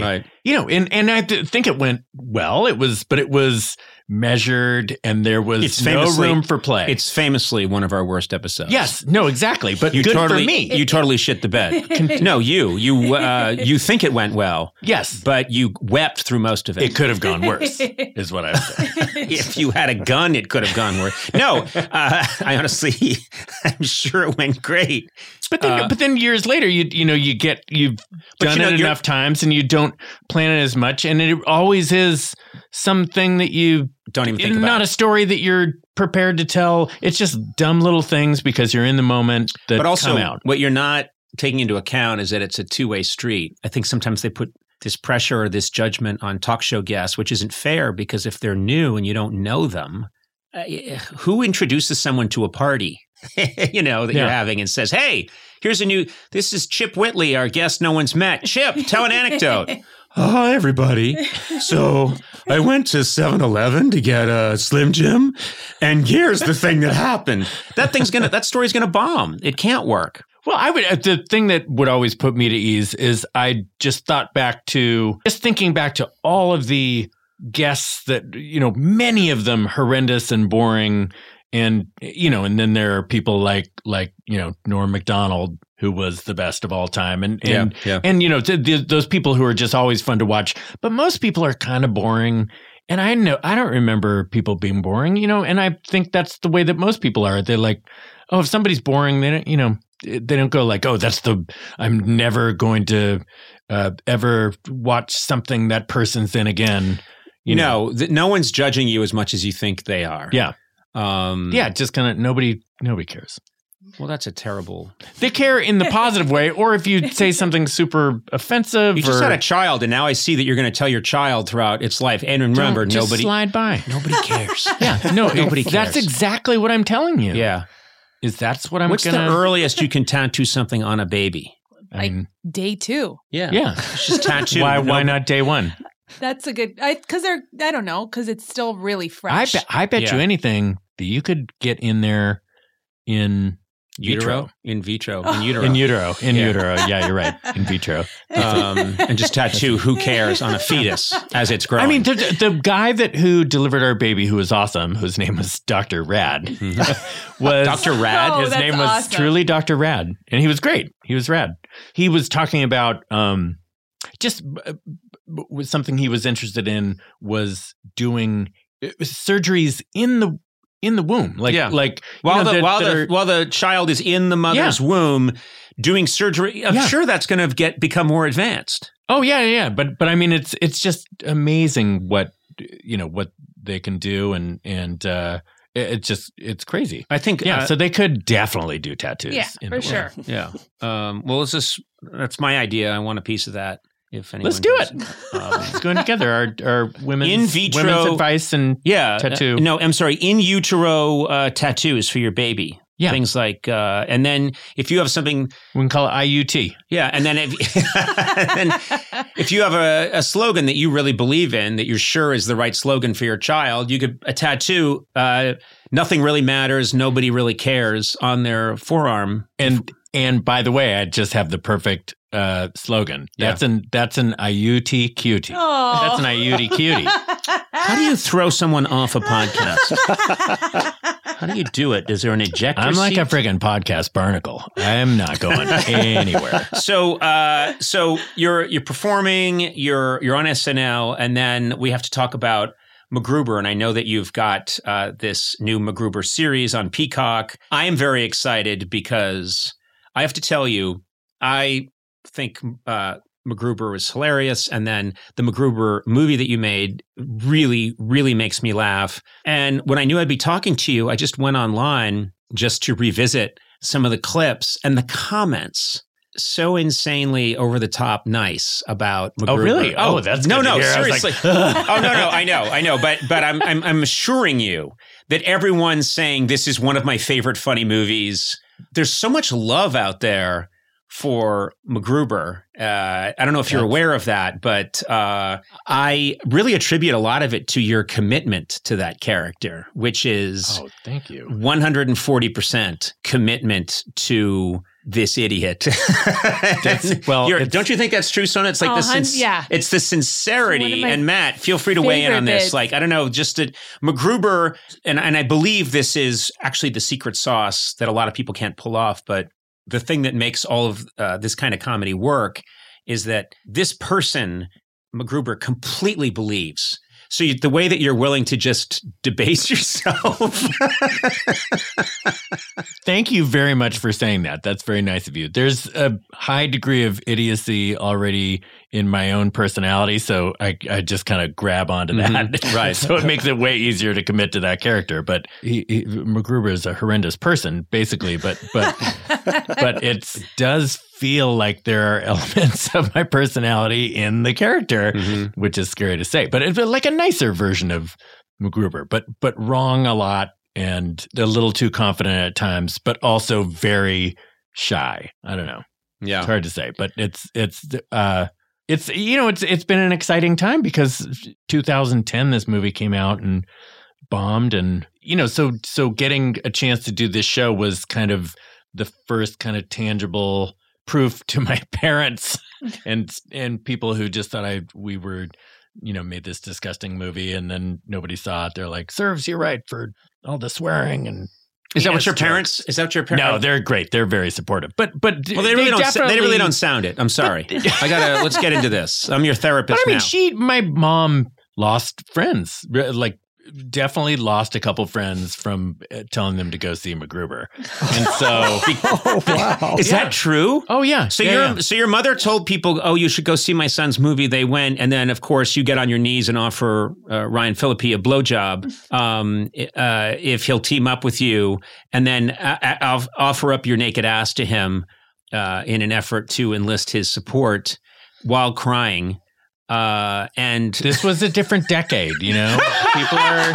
you know, and, and I th- think it went well. It was, but it was measured and there was It's no famously- room for play. It's famously one of our worst episodes. Yes, no, exactly. But You good totally, for me. You totally shit the bed. No, you. You uh, you think it went well. Yes. But you wept through most of it. It could have gone worse, is what I would say. If you had a gun, it could have gone worse. No, uh, I honestly, I'm sure it went great. But then, Uh, but then years later, you you know you get you've But done you know, it you're- enough times, and you don't plan it as much, and it always is something that you Don't even think not about a it. story that you're prepared to tell. It's just dumb little things because you're in the moment that But also, come out. what you're not taking into account is that it's a two-way street. I think sometimes they put this pressure or this judgment on talk show guests, which isn't fair because if they're new and you don't know them, uh, who introduces someone to a party, you know, that Yeah. you're having and says, hey, here's a new, this is Chip Whitley, our guest no one's met. Chip, tell an anecdote. Oh, hi, everybody. So I went to seven eleven to get a Slim Jim, and here's the thing that happened. That thing's going to, that story's going to bomb. It can't work. Well, I would. uh, The thing that would always put me to ease is I just thought back to just thinking back to all of the guests that, you know, many of them horrendous and boring. And, you know, and then there are people like, like, you know, Norm Macdonald, who was the best of all time. And, and, Yeah, yeah. and you know, th- th- those people who are just always fun to watch. But most people are kind of boring. And I know, I don't remember people being boring, you know, and I think that's the way that most people are. They're like, oh, if somebody's boring, they don't, you know, they don't go like, oh, that's the, I'm never going to uh, ever watch something that person's in again. You know? no, th- no one's judging you as much as you think they are. Yeah. Um, Yeah. Just kind of nobody, nobody cares. Well, that's a terrible. They care in the positive way, or if you say something super offensive. You just or, had a child, and now I see that you're going to tell your child throughout its life. And remember, Don't just nobody, slide by. nobody cares. Yeah, no, Nobody it- That's cares. exactly what I'm telling you. Yeah. is that's what I'm What's gonna. the earliest you can tattoo something on a baby? I mean, Day two. Yeah. yeah. It's just tattoo. Why? No- Why not day one? That's a good. I because they're. I don't know because it's still really I fresh. bet. I bet Yeah. you anything that you could get in there in Utero? vitro. In vitro. Oh. In utero. In utero. In Yeah. utero. Yeah, you're right. In vitro. um, and just tattoo who cares on a fetus as it's growing. I mean, the, the guy that who delivered our baby, who was awesome, whose name was Doctor Rad, was Doctor Rad? Oh, His that's name was awesome. truly Doctor Rad, and he was great. He was rad. He was talking about um, just uh, was something he was interested in was doing uh, surgeries in the in the womb, like Yeah. like you while know, the that- while that the are- while the child is in the mother's womb doing surgery, I'm Yeah. sure that's going to get become more advanced. oh yeah yeah yeah. but but I mean it's it's just amazing what you know what they can do and and uh, it, it's just it's crazy. I think. Yeah, uh, so they could definitely do tattoos. Yeah, in for the womb. sure. yeah. Um, well, it's just that's my idea. I want a piece of that. If anyone Let's do does. it. Um, It's going together. Our our women's In vitro- women's advice and yeah. Tattoo. uh, no, I'm sorry. In utero uh, tattoos for your baby. Yeah. Things like, uh, and then if you have something, we can call it I U T. yeah, and then if, and then if you have a, a slogan that you really believe in, that you're sure is the right slogan for your child, you could a tattoo. Uh, nothing really matters. Nobody really cares on their forearm. And and by the way, I just have the perfect uh, slogan. Yeah. That's an that's an I U T cutie. Oh. That's an I U T cutie. How do you throw someone off a podcast? How do you do it? Is there an ejector I'm like seat? a friggin' podcast barnacle. I'm not going anywhere. So, uh, so you're you're performing, you're you're on S N L, and then we have to talk about MacGruber. And I know that you've got uh, this new MacGruber series on Peacock. I am very excited because I have to tell you, I think uh, MacGruber is hilarious, and then the MacGruber movie that you made really, really makes me laugh. And when I knew I'd be talking to you, I just went online just to revisit some of the clips and the comments. So insanely over the top nice about MacGruber. Oh, really? Oh, that's no, good to no, hear. I was seriously. like, oh no, no, I know, I know, but but I'm I'm I'm assuring you that everyone's saying this is one of my favorite funny movies. There's so much love out there for MacGruber. Uh, I don't know if you're That's- aware of that, but uh, I really attribute a lot of it to your commitment to that character, which is oh, thank you. one hundred forty percent commitment to this idiot. That's, well, You're, it's- don't you think that's true, Sona? It's like Oh, the hun- sin- yeah. it's the One sincerity. of my And Matt, feel free to weigh in favorite on this. bits. Like, I don't know, just that MacGruber, and, and I believe this is actually the secret sauce that a lot of people can't pull off, but the thing that makes all of uh, this kind of comedy work is that this person, MacGruber, completely believes. So you, the way that you're willing to just debase yourself. Thank you very much for saying that. That's very nice of you. There's a high degree of idiocy already in my own personality, so I, I just kind of grab onto that. Mhm. Right. So it makes it way easier to commit to that character. But he, he, MacGruber is a horrendous person, basically. But but but it does feel like there are elements of my personality in the character, Mhm. which is scary to say. But it's like a nicer version of MacGruber, but but wrong a lot and a little too confident at times, but also very shy. I don't know. Yeah. It's hard to say, but it's it's uh it's you know it's it's been an exciting time because two thousand ten this movie came out and bombed, and you know so so getting a chance to do this show was kind of the first kind of tangible proof to my parents and and people who just thought I we were you know made this disgusting movie, and then nobody saw it. They're like, serves you right for all the swearing. And Is that what penis your jokes." parents? Is that what your parents? No, they're great. They're very supportive. But but Well, they really don't. definitely, They really don't sound it. I'm sorry. I gotta. Let's get into this. I'm your therapist But I mean, now. she, my mom, lost friends. Re- Like, definitely lost a couple friends from uh, telling them to go see MacGruber. And so, Oh, wow. Is that true? oh yeah. So yeah, your yeah. so your mother told people, "Oh, you should go see my son's movie." They went, and then of course you get on your knees and offer uh, Ryan Phillippe a blowjob um, uh, if he'll team up with you, and then uh, uh, offer up your naked ass to him uh, in an effort to enlist his support while crying. Uh, and This was a different decade. You know, people are.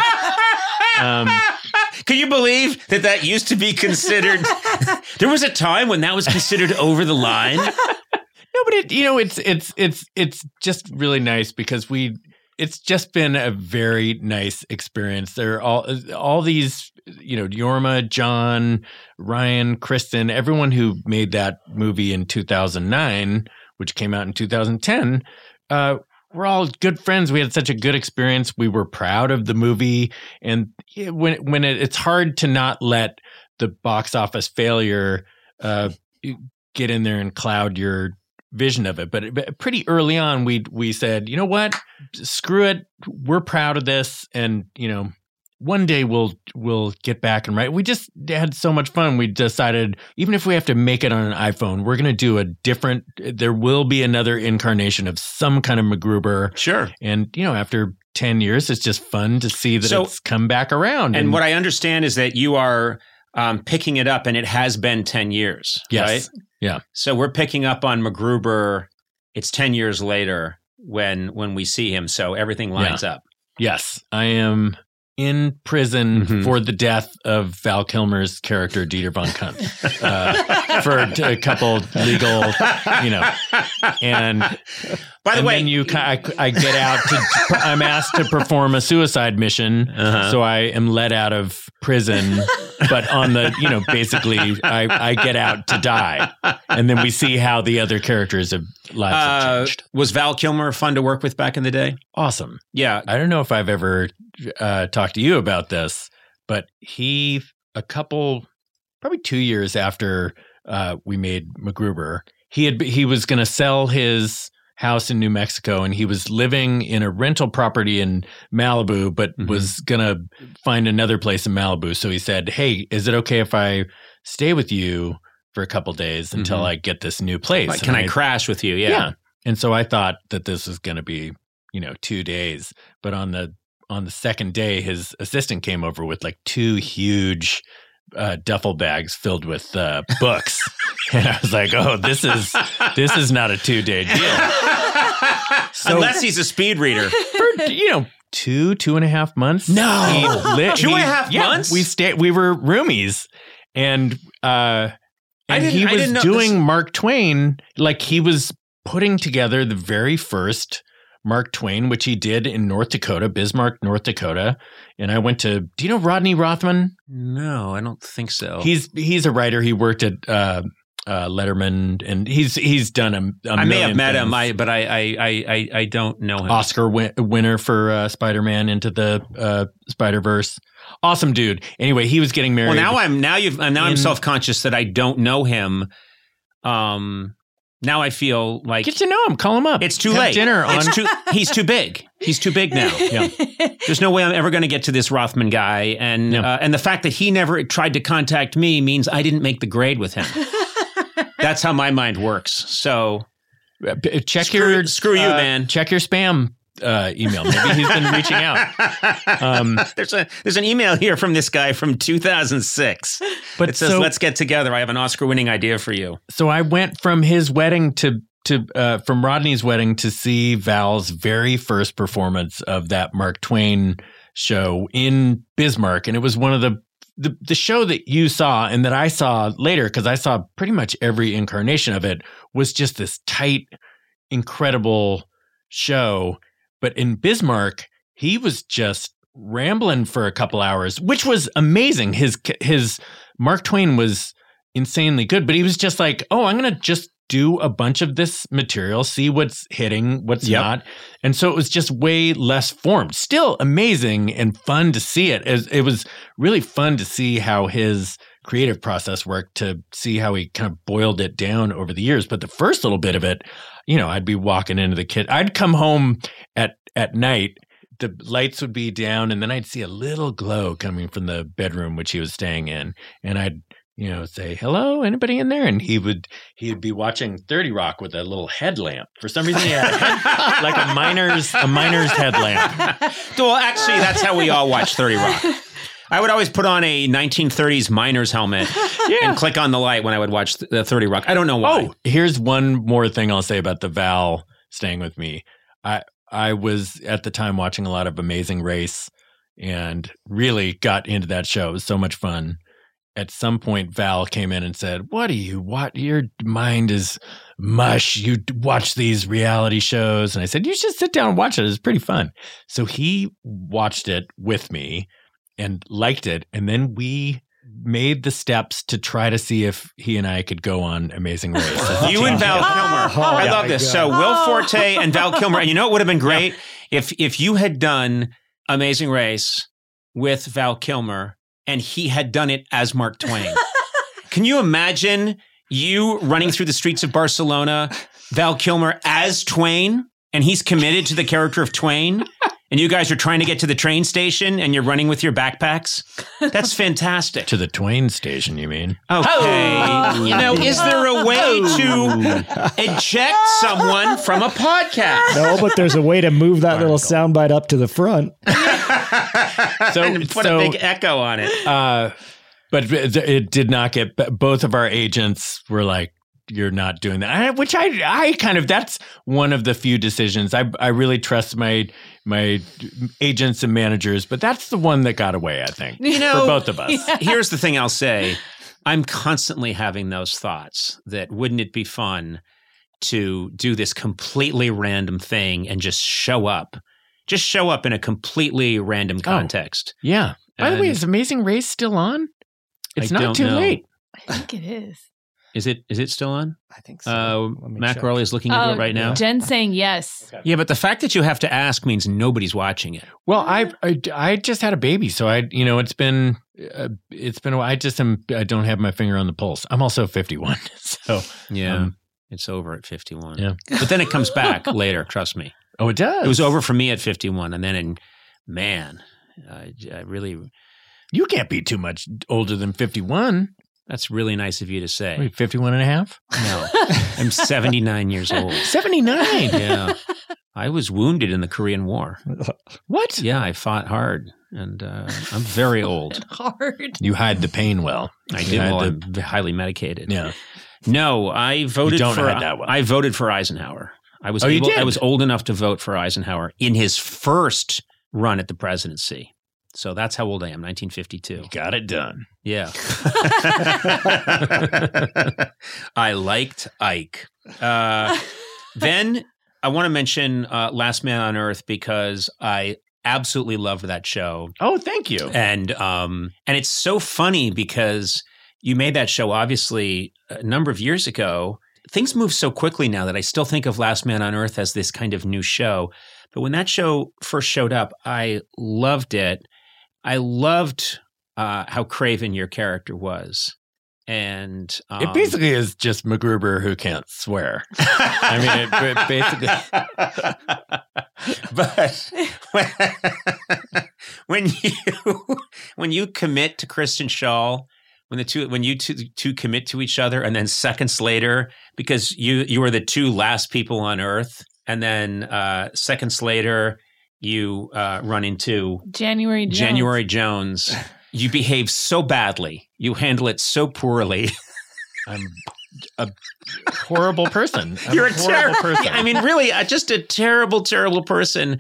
Um, can you believe that that used to be considered? There was a time when that was considered over the line. No, but it, you know, it's it's it's it's just really nice because we. It's just been a very nice experience. There are all all these, you know, Yorma, John, Ryan, Kristen, everyone who made that movie in two thousand nine, which came out in two thousand ten. Uh, we're all good friends. We had such a good experience. We were proud of the movie, and when when it, it's hard to not let the box office failure uh, get in there and cloud your vision of it. But, but pretty early on, we we said, you know what, screw it. We're proud of this, and you know, one day we'll we'll get back and write. We just had so much fun. We decided, even if we have to make it on an iPhone, we're going to do a different. There will be another incarnation of some kind of MacGruber. Sure. And you know, after ten years, it's just fun to see that So- it's come back around. And what I understand is that you are um, picking it up, and it has been ten years, Yes. right? Yeah. So we're picking up on MacGruber. It's ten years later when when we see him, so everything lines up. Yes, I am in prison Mhm. for the death of Val Kilmer's character Dieter von Kunt uh, for a couple legal, you know, and By the and way, then you, ca- I, I get out to, I'm asked to perform a suicide mission, Uh-huh. so I am let out of prison, but on the, you know, basically I, I get out to die, and then we see how the other characters' have lives have uh, changed. was Val Kilmer fun to work with back in the day? Awesome. Yeah. I don't know if I've ever uh, talked to you about this, but he, a couple, probably two years after uh, we made MacGruber, he had he was going to sell his house in New Mexico, and he was living in a rental property in Malibu, but Mhm. was going to find another place in Malibu. So he said, "Hey, is it okay if I stay with you for a couple days until Mhm. I get this new place? Like, can And I crash with you? Yeah. yeah. And so I thought that this was going to be, you know, two days. But on the on the second day, his assistant came over with like two huge uh, duffel bags filled with uh, books, and I was like, "Oh, this is this is not a two day deal." So- Unless he's a speed reader. For you know, two two and a half months. No. He lit- Two and a he- half yeah, months? We stayed. We were roomies, and uh, I and didn't- he I was didn't know doing this- Mark Twain. Like he was putting together the very first Mark Twain, which he did in North Dakota, Bismarck, North Dakota. And I went to. Do you know Rodney Rothman? No, I don't think so. He's he's a writer. He worked at uh, uh, Letterman, and he's he's done a, a I may have million met him, things. I, but I, I, I, I, I don't know him. Oscar win- winner for uh, Spider-Man Into the uh, Spider-Verse. Awesome dude. Anyway, he was getting married. Well, now I'm now you've now I'm in- self-conscious that I don't know him. Um, now I feel like Get to know him. Call him up. it's too Have late. Dinner on. It's too. He's too big. He's too big now. Yeah. There's no way I'm ever going to get to this Rothman guy, and Yeah. uh, and the fact that he never tried to contact me means I didn't make the grade with him. That's how my mind works. So Uh, p- check Screw- your screw you, uh, man. Check your spam uh, email. Maybe he's been reaching out. Um, there's a there's an email here from this guy from two thousand six. But It says, so- "Let's get together. I have an Oscar-winning idea for you." So I went from his wedding to to uh, from Rodney's wedding to see Val's very first performance of that Mark Twain show in Bismarck, and it was one of the the, the show that you saw and that I saw later, because I saw pretty much every incarnation of it, was just this tight, incredible show. But in Bismarck, he was just rambling for a couple hours, which was amazing. His his Mark Twain was insanely good, but he was just like, oh, I'm going to just do a bunch of this material, see what's hitting, what's Yep. not. And so it was just way less formed. Still amazing and fun to see it. It, it was really fun to see how his creative process worked, to see how he kind of boiled it down over the years. But the first little bit of it, you know, I'd be walking into the kit. I'd come home at, at night, the lights would be down, and then I'd see a little glow coming from the bedroom which he was staying in. And I'd, you know, say, hello, anybody in there? And he would he'd be watching thirty Rock with a little headlamp. For some reason, he had a head, like a miner's a miner's headlamp. Well, actually, that's how we all watch thirty Rock. I would always put on a nineteen thirties miner's helmet and click on the light when I would watch the thirty Rock. I don't know why. Oh, here's one more thing I'll say about the Val staying with me. I I was at the time watching a lot of Amazing Race and really got into that show. It was so much fun. At some point, Val came in and said, what do you, what, your mind is mush. You d- watch these reality shows. And I said, you should sit down and watch it. It's pretty fun. So he watched it with me and liked it. And then we made the steps to try to see if he and I could go on Amazing Race. You and Val Kilmer. Oh, I my love this. God. So Will Forte and Val Kilmer. And you know what would have been great? If if you had done Amazing Race with Val Kilmer and he had done it as Mark Twain. Can you imagine you running through the streets of Barcelona, Val Kilmer as Twain, and he's committed to the character of Twain? And you guys are trying to get to the train station and you're running with your backpacks? That's fantastic. To the Twain station, you mean? Okay. You know, is there a way to eject someone from a podcast? No, but there's a way to move that little soundbite up to the front. So, And put so, a big echo on it. uh, but it, it did not get, both of our agents were like, you're not doing that. I, which I, I kind of, that's one of the few decisions. I, I really trust my, my agents and managers, but that's the one that got away, I think, You know, for both of us. Here's the thing I'll say. I'm constantly having those thoughts that wouldn't it be fun to do this completely random thing and just show up, just show up in a completely random context. Yeah. By the way, And- is Amazing Race still on? It's I not don't too know. late. I think it is. Is it, is it still on? I think so. Uh, Let me Matt check. Corley is looking into Oh, it right now. Jen's saying yes. Yeah, but the fact that you have to ask means nobody's watching it. Well, I, I I just had a baby, so I you know it's been uh, it's been a while. I just am I don't have my finger on the pulse. I'm also fifty-one, so Yeah. um, It's over at fifty-one. Yeah. But then it comes back later, trust me. oh, it does. It was over for me at fifty-one. And then, in, man, I, I really, You can't be too much older than fifty-one. that's really nice of you to say. Wait, fifty-one and a half? No, I'm seventy-nine years old. seventy-nine. Yeah. I was wounded in the Korean War. What? Yeah, I fought hard. And uh, I'm very old. Hard. You hide the pain well. I You did. hide Well, the- I'm highly medicated. yeah. No, I voted don't for hide that well. I voted for Eisenhower. I was Oh, you able, did? I was old enough to vote for Eisenhower in his first run at the presidency. So that's how old I am, nineteen fifty-two. Got it done. Yeah. I liked Ike. Uh, then I want to mention uh, Last Man on Earth because I absolutely loved that show. Oh, thank you. And um, and it's so funny because you made that show obviously a number of years ago. Things move so quickly now that I still think of Last Man on Earth as this kind of new show. But when that show first showed up, I loved it. I loved uh, how craven your character was. And um, it basically is just MacGruber who can't swear. I mean, it, it basically. But when, when you when you commit to Kristen Schaal, when the two when you two, two commit to each other, and then seconds later, because you you were the two last people on Earth, and then uh, seconds later you uh, run into January Jones. January Jones. You behave so badly. You handle it so poorly. I'm a horrible person. I'm You're a a horrible terrible person. I mean, really, uh, just a terrible, terrible person.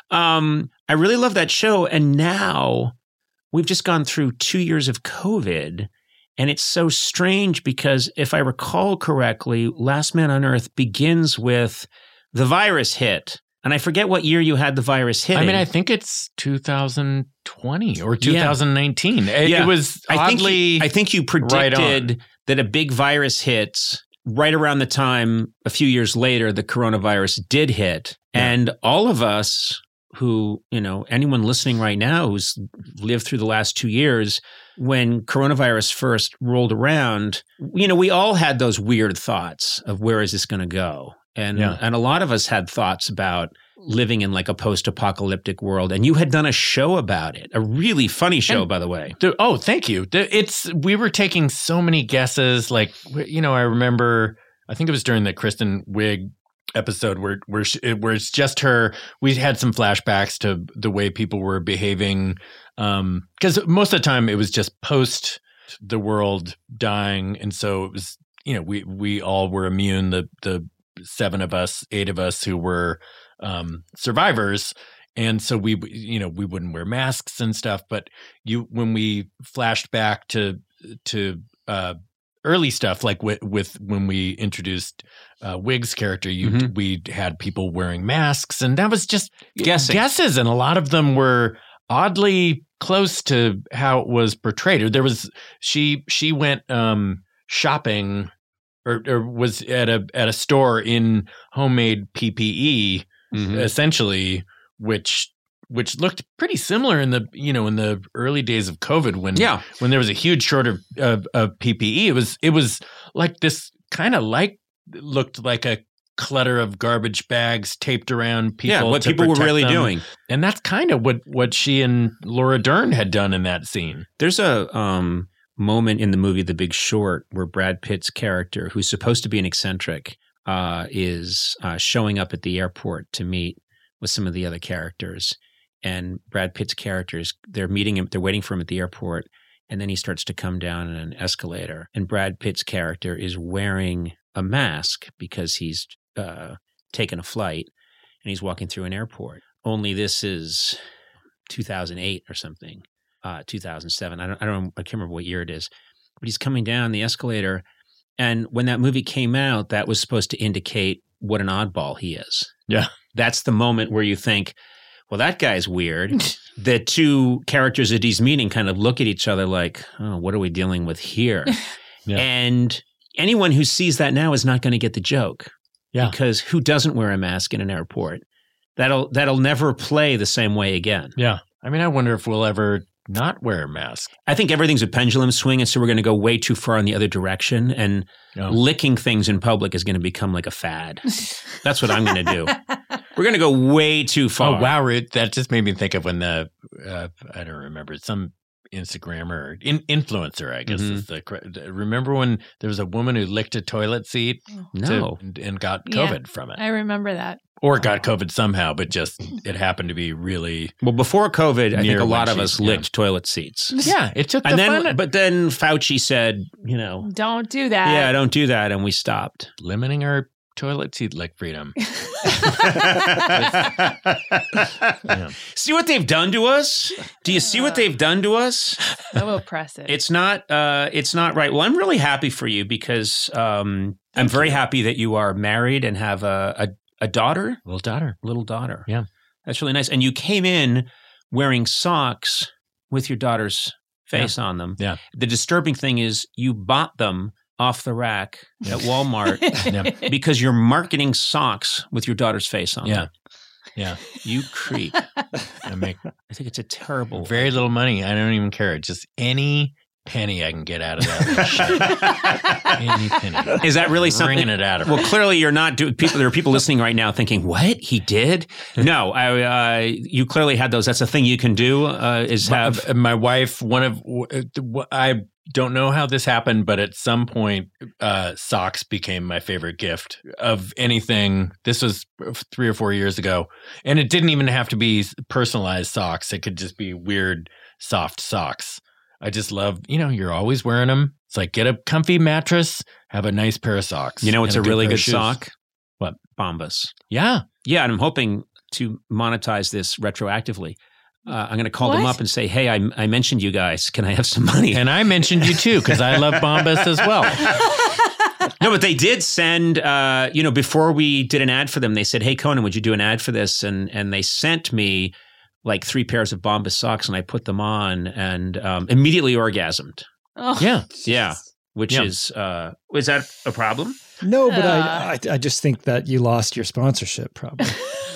Um, I really love that show. And now we've just gone through two years of COVID. And it's so strange because if I recall correctly, Last Man on Earth begins with the virus hit. And I forget what year you had the virus hit. I mean, I think it's two thousand twenty or two thousand nineteen. Yeah. It, yeah. it was oddly I think you, I think you predicted right that a big virus hits right around the time a few years later the coronavirus did hit. Yeah. And all of us who, you know, anyone listening right now who's lived through the last two years, when coronavirus first rolled around, you know, we all had those weird thoughts of where is this going to go? And yeah. and a lot of us had thoughts about living in like a post-apocalyptic world. And you had done a show about it, a really funny show, and, by the way. The, oh, thank you. The, it's we were taking so many guesses. Like, you know, I remember, I think it was during the Kristen Wiig episode where where, she, where it's just her. We had some flashbacks to the way people were behaving. Um, because most of the time it was just post the world dying. And so it was, you know, we, we all were immune. The, the, seven of us, eight of us who were um, survivors. And so we, you know, we wouldn't wear masks and stuff. But you, when we flashed back to, to uh, early stuff, like with, with when we introduced uh, Wiig's character, you, mm-hmm. we had people wearing masks, and that was just Guessing. guesses. And a lot of them were oddly close to how it was portrayed. There was, she, she went um, shopping Or, or was at a at a store in homemade P P E, mm-hmm. essentially, which which looked pretty similar in the you know in the early days of COVID when yeah. when there was a huge shortage of, of P P E. It was it was like this kind of like looked like a clutter of garbage bags taped around people. Yeah, what to people were really them. doing, and that's kind of what what she and Laura Dern had done in that scene. There's a um. moment in the movie The Big Short where Brad Pitt's character, who's supposed to be an eccentric, uh, is uh, showing up at the airport to meet with some of the other characters. And Brad Pitt's characters, they're meeting him, they're waiting for him at the airport, and then he starts to come down in an escalator. And Brad Pitt's character is wearing a mask because he's uh, taken a flight and he's walking through an airport. Only this is two thousand eight or something. Uh, two thousand seven. I don't, I don't, I can't remember what year it is, but he's coming down the escalator. And when that movie came out, that was supposed to indicate what an oddball he is. Yeah. That's the moment where you think, well, that guy's weird. The two characters that he's meeting kind of look at each other like, oh, what are we dealing with here? Yeah. And anyone who sees that now is not going to get the joke. Yeah. Because who doesn't wear a mask in an airport? That'll, that'll never play the same way again. Yeah. I mean, I wonder if we'll ever not wear a mask. I think everything's a pendulum swing, and so we're going to go way too far in the other direction, and oh. licking things in public is going to become like a fad. That's what I'm going to do. We're going to go way too far. Oh, wow. That just made me think of when the, uh, I don't remember, some Instagrammer or in, influencer, I guess mm-hmm. is the, remember when there was a woman who licked a toilet seat no. to, and got COVID yeah, from it? I remember that. Or got COVID somehow, but just it happened to be really well before COVID. I think a lot of us yeah. licked toilet seats. Yeah, it took the and then, fun. But then Fauci said, you know, don't do that. Yeah, don't do that, and we stopped limiting our toilet seat lick freedom. yeah. See what they've done to us? Do you see what they've done to us? So oppressive. It's not. Uh, it's not right. Well, I'm really happy for you because um, I'm very you. happy that you are married and have a. a A daughter? Little daughter. Little daughter. Yeah. That's really nice. And you came in wearing socks with your daughter's face Yeah. on them. Yeah. The disturbing thing is you bought them off the rack at Walmart Yeah. because you're marketing socks with your daughter's face on Yeah. them. Yeah. You creep. I make I think it's a terrible. very little money. I don't even care. Just any penny I can get out of that shit. Any penny. Is that really something? Wringing it out of Well, her. clearly you're not doing. People, there are people listening right now thinking, "What he did?" No, I. Uh, you clearly had those. That's a thing you can do. Uh, is have. my, my wife, one of, I don't know how this happened, but at some point, uh, socks became my favorite gift of anything. This was three or four years ago. And it didn't even have to be personalized socks. It could just be weird, soft socks. I just love, you know, you're always wearing them. It's like, get a comfy mattress, have a nice pair of socks. You know, it's a and really pair good of shoes. sock. What? Bombas. Yeah. Yeah, and I'm hoping to monetize this retroactively. Uh, I'm going to call them What? up and say, "Hey, I, I mentioned you guys. Can I have some money?" And I mentioned you too, because I love Bombas as well. No, but they did send, uh, you know, before we did an ad for them, they said, "Hey, Conan, would you do an ad for this?" And and they sent me like three pairs of Bombas socks, and I put them on and um, immediately orgasmed. Oh. Yeah. Yeah, which Yeah. is, uh, is that a problem? No, but Uh. I, I I just think that you lost your sponsorship probably.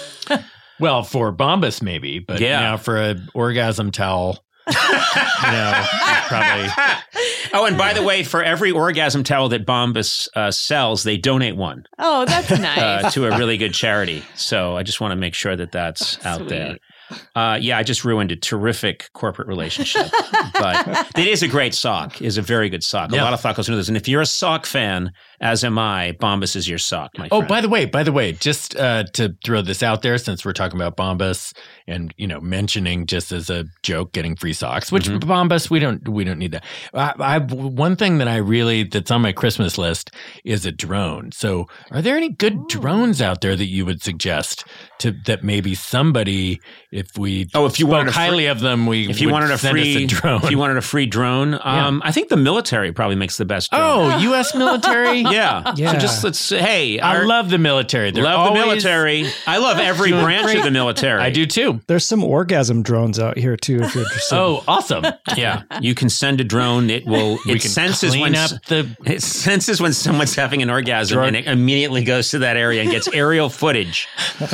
Well, for Bombas, maybe, but Yeah. now for an orgasm towel, you know, it's probably. Oh, and by the way, for every orgasm towel that Bombas uh, sells, they donate one Oh, that's nice. uh, to a really good charity. So I just want to make sure that that's out Sweet. there. Uh, yeah, I just ruined a terrific corporate relationship. But it is a great sock. It is a very good sock. A Yeah. lot of thought goes into this. And if you're a sock fan, as am I, Bombas is your sock, my Oh, friend. by the way, by the way, just uh, to throw this out there, since we're talking about Bombas and you know mentioning just as a joke getting free socks, which Mhm. Bombas we don't we don't need that. I, I one thing that I really that's on my Christmas list is a drone. So, are there any good drones out there that you would suggest to that maybe somebody, if we Oh, if you spoke wanted a free- highly of them, we If you would wanted a send us free a drone. if you wanted a free drone, um, I think the military probably makes the best drone. oh, U S military. yeah. Yeah. So just let's hey, I our- love the military. They're love the always- military. I love every doing branch great. of the military. I do too. There's some orgasm drones out here too if you're interested. Oh, awesome. Yeah, you can send a drone. It will. We It can senses clean when up s- the it senses when someone's having an orgasm, Drone. and it immediately goes to that area and gets aerial footage.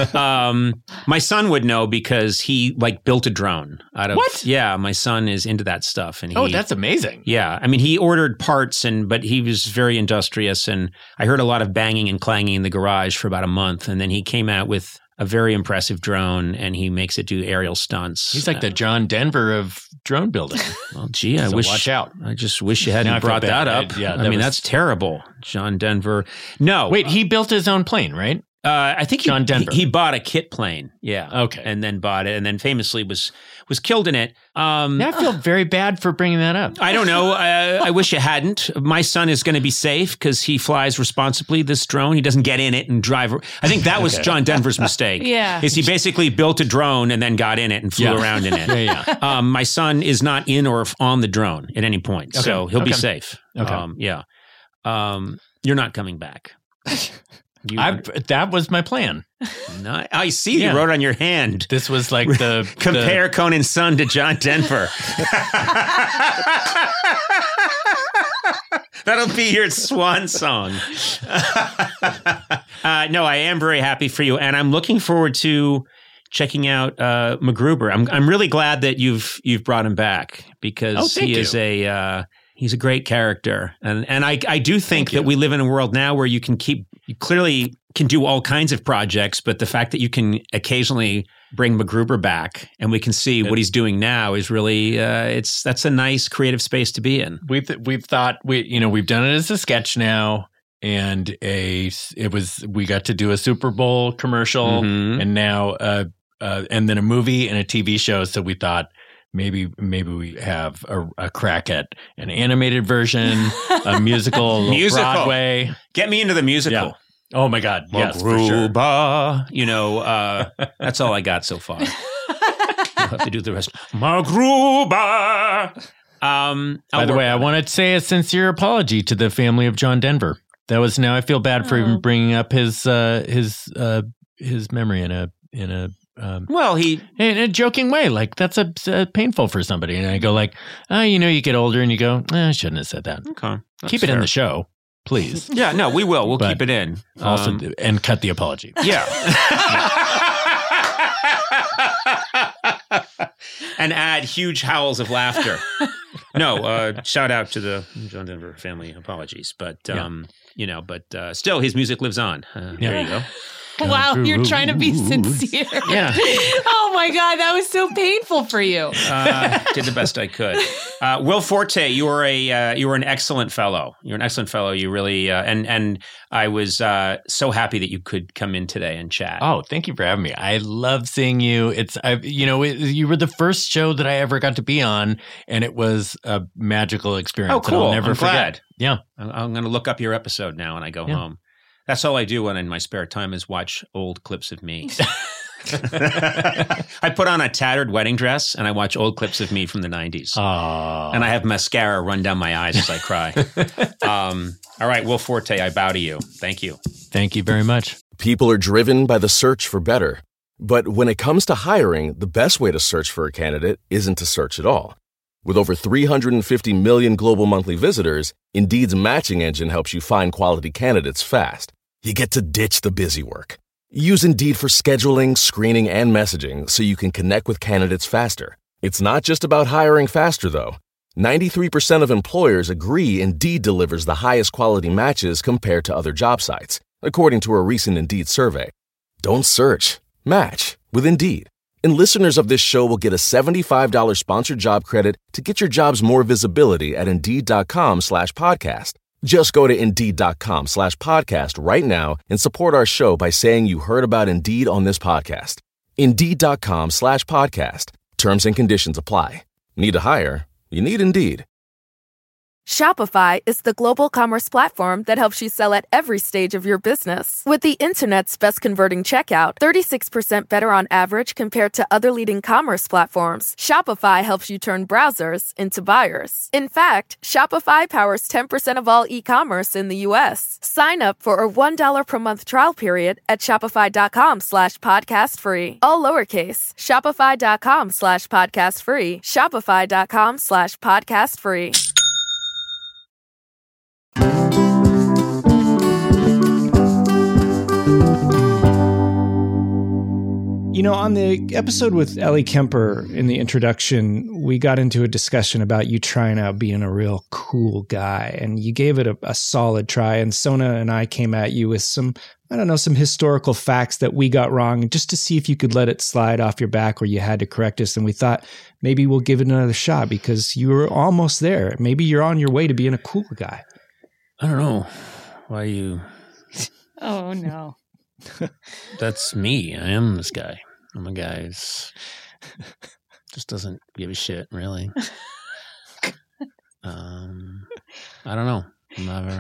Um, my son would know because he like built a drone out of. What? Yeah, my son is into that stuff, and he, Oh, that's amazing. Yeah, I mean, he ordered parts, and but he was very industrious, and I heard a lot of banging and clanging in the garage for about a month, and then he came out with a very impressive drone, and he makes it do aerial stunts. He's like the John Denver of drone building. Well, gee, I So wish. watch out. I just wish you Now I hadn't feel brought bad. that up. I- yeah, I that mean, was- that's terrible, John Denver. No, Wait, he built his own plane, right? Uh, I think he, John Denver. He, he bought a kit plane, yeah. Okay. and then bought it, and then famously was was killed in it. Um, Now I feel very bad for bringing that up. I don't know. I, I wish you hadn't. My son is going to be safe because he flies responsibly. This drone, he doesn't get in it and drive. I think that was Okay. John Denver's mistake. Yeah. is he basically built a drone and then got in it and flew Yeah. around in it. Yeah, yeah. Um, my son is not in or on the drone at any point, so Okay. he'll be Okay. safe. Okay. Um, yeah. Um, you're not coming back. You I, that was my plan. No, I see. Yeah. You wrote on your hand. This was like the Compare Conan's son to John Denver. That'll be your swan song. uh, no, I am very happy for you, and I'm looking forward to checking out uh, MacGruber. I'm I'm really glad that you've you've brought him back because Oh, thank he you. is a uh, he's a great character, and and I I do think Thank that you. we live in a world now where you can keep you clearly can do all kinds of projects, but the fact that you can occasionally bring MacGruber back and we can see what he's doing now is really uh, it's that's a nice creative space to be in. We've we've thought we you know we've done it as a sketch now, and a it was we got to do a Super Bowl commercial, Mhm. and now uh, uh and then a movie and a T V show. So we thought maybe maybe we have a, a crack at an animated version, a musical, a little Musical. Broadway. Get me into the musical. Yeah. Oh my God! Yes, for sure. MacGruber. You know, uh, that's all I got so far. I'll have to do the rest. MacGruber. Um, By I'll the work way, I on it. want to say a sincere apology to the family of John Denver. That was now I feel bad for Oh. even bringing up his uh, his uh, his memory in a in a um, Well, he in a joking way, like that's a, a painful for somebody. And I go like, oh, you know, you get older and you go, eh, I shouldn't have said that. okay. That's Keep it in fair. the show, please. Yeah, no, we will. We'll But keep it in. Also, Um, and cut the apology. yeah. And add huge howls of laughter. No, uh, shout out to the John Denver family. Apologies, but um, you know, but uh, still, his music lives on. Uh, Yeah. There you go. Wow, you're trying to be sincere. Yeah. Oh my God, that was so painful for you. Uh, did the best I could. Uh, Will Forte, you were a uh, you were an excellent fellow. You're an excellent fellow. You really uh, and and I was uh, so happy that you could come in today and chat. Oh, thank you for having me. I love seeing you. It's, I, you know, it, you were the first show that I ever got to be on, and it was a magical experience. Oh, cool. That I'll never I'm forget. glad. Yeah. I'm, I'm going to look up your episode now when I go Yeah. home. That's all I do when in my spare time is watch old clips of me. I put on a tattered wedding dress and I watch old clips of me from the nineties. Aww. And I have mascara run down my eyes as I cry. um, all right, Will Forte, I bow to you. Thank you. Thank you very much. People are driven by the search for better. But when it comes to hiring, the best way to search for a candidate isn't to search at all. With over three hundred fifty million global monthly visitors, Indeed's matching engine helps you find quality candidates fast. You get to ditch the busy work. Use Indeed for scheduling, screening, and messaging so you can connect with candidates faster. It's not just about hiring faster, though. ninety-three percent of employers agree Indeed delivers the highest quality matches compared to other job sites, according to a recent Indeed survey. Don't search. Match with Indeed. And listeners of this show will get a seventy-five dollars sponsored job credit to get your jobs more visibility at Indeed.com slash podcast. Just go to Indeed.com slash podcast right now and support our show by saying you heard about Indeed on this podcast. Indeed.com slash podcast. Terms and conditions apply. Need to hire? You need Indeed. Shopify is the global commerce platform that helps you sell at every stage of your business. With the internet's best converting checkout, thirty-six percent better on average compared to other leading commerce platforms, Shopify helps you turn browsers into buyers. In fact, Shopify powers ten percent of all e-commerce in the U S. Sign up for a one dollar per month trial period at shopify.com slash podcast free. All lowercase, shopify.com slash podcast free, shopify.com slash podcast free. You know, on the episode with Ellie Kemper in the introduction, we got into a discussion about you trying out being a real cool guy, and you gave it a, a solid try. And Sona and I came at you with some, I don't know, some historical facts that we got wrong, just to see if you could let it slide off your back or you had to correct us. And we thought maybe we'll give it another shot because you were almost there. Maybe you're on your way to being a cool guy. I don't know why you. Oh, no. That's me. I am this guy. I'm a guy who's just doesn't give a shit, really. Um, I don't know. I'm never.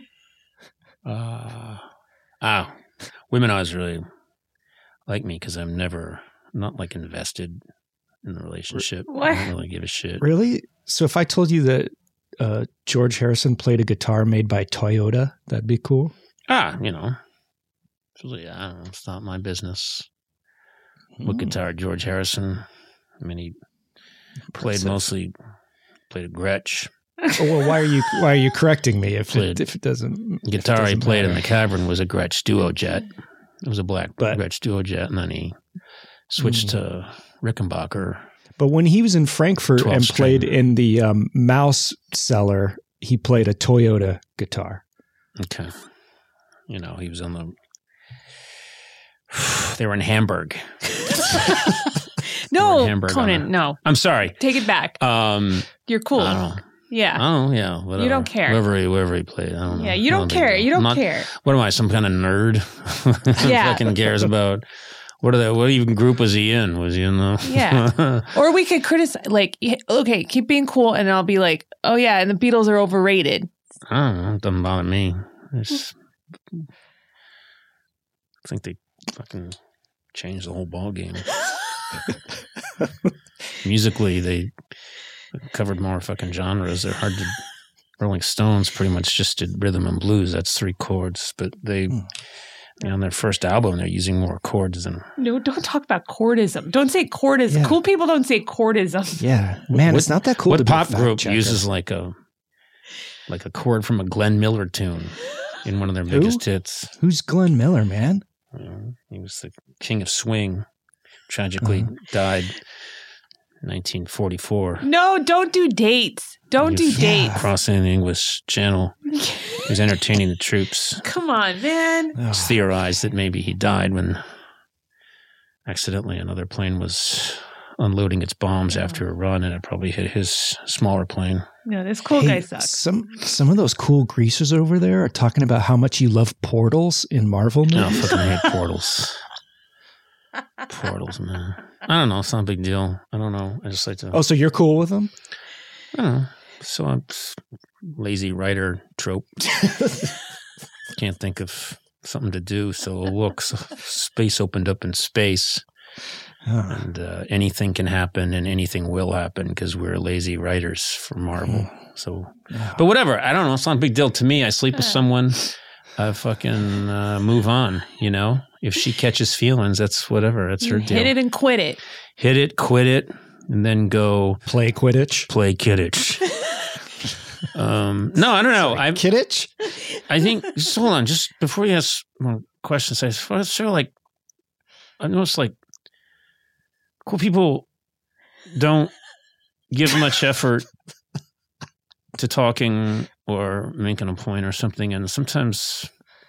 Uh, oh, women always really like me because I'm never not like invested in the relationship. What? I don't really give a shit. Really? So if I told you that uh, George Harrison played a guitar made by Toyota, that'd be cool? Ah, you know. Really, I don't know. It's not my business. What guitar George Harrison? I mean, he played Impressive. mostly played a Gretsch. Oh, well, why are you why are you correcting me if Played- it, if it doesn't? The guitar if it he doesn't played in matter? the cavern was a Gretsch Duo Jet. It was a black But- Gretsch Duo Jet, and then he switched to Rickenbacker. But when he was in Frankfurt twelve and string. played in the um, Mouse Cellar, he played a Toyota guitar. Okay, you know he was on the. They were in Hamburg. No, Hamburg on Conan, a- no. I'm sorry. Take it back. Um, You're cool. I don't know. Yeah. Oh yeah, whatever. You don't care. Wherever he, wherever he played, I don't know. Yeah, you don't Not a big care. deal. You don't I'm not- care. What am I? Some kind of nerd? Yeah. Fucking cares about what are they? What even group was he in? Was he in the? Yeah. Or we could criticize, like, okay, keep being cool, and I'll be like, oh yeah, and the Beatles are overrated. I don't know. It doesn't bother me. It's, I think they fucking changed the whole ball game. Musically, they covered more fucking genres. They're hard to. Rolling Stones pretty much just did rhythm and blues. That's three chords, but they You know, on their first album, they're using more chords than. No, don't talk about chordism. Don't say chordism. Yeah. Cool people don't say chordism. Yeah, man, What- it's not that cool. What to be a pop fact group checker. uses like a like a chord from a Glenn Miller tune in one of their Who? biggest hits? Who's Glenn Miller, man? You know, he was the king of swing. Tragically Uh-huh. died in nineteen forty-four. No, don't do dates. Don't do He was dates. Crossing the English Channel. He was entertaining the troops. Come on, man. It's theorized that maybe he died when accidentally another plane was unloading its bombs after a run, and it probably hit his smaller plane. No, this cool Hey, guy sucks. Some some of those cool greasers over there are talking about how much you love portals in Marvel No, I movies. fucking hate portals. Portals, man. I don't know. It's not a big deal. I don't know. I just like to. Oh, so you're cool with them? I don't know. So I'm s- lazy writer trope. Can't think of something to do. So look, so space opened up in space, Oh. and uh, anything can happen, and anything will happen because we're lazy writers for Marvel. So, but whatever. I don't know. It's not a big deal to me. I sleep with someone. I fucking uh, move on. You know, if she catches feelings, that's whatever. That's her deal. Hit it and quit it. Hit it, quit it, and then go Play Quidditch. play Kidditch. um, no, I don't know. I Kidditch? I think just hold on, just before you ask more questions, I sort of like I noticed like cool people don't give much effort to talking or making a point or something, and sometimes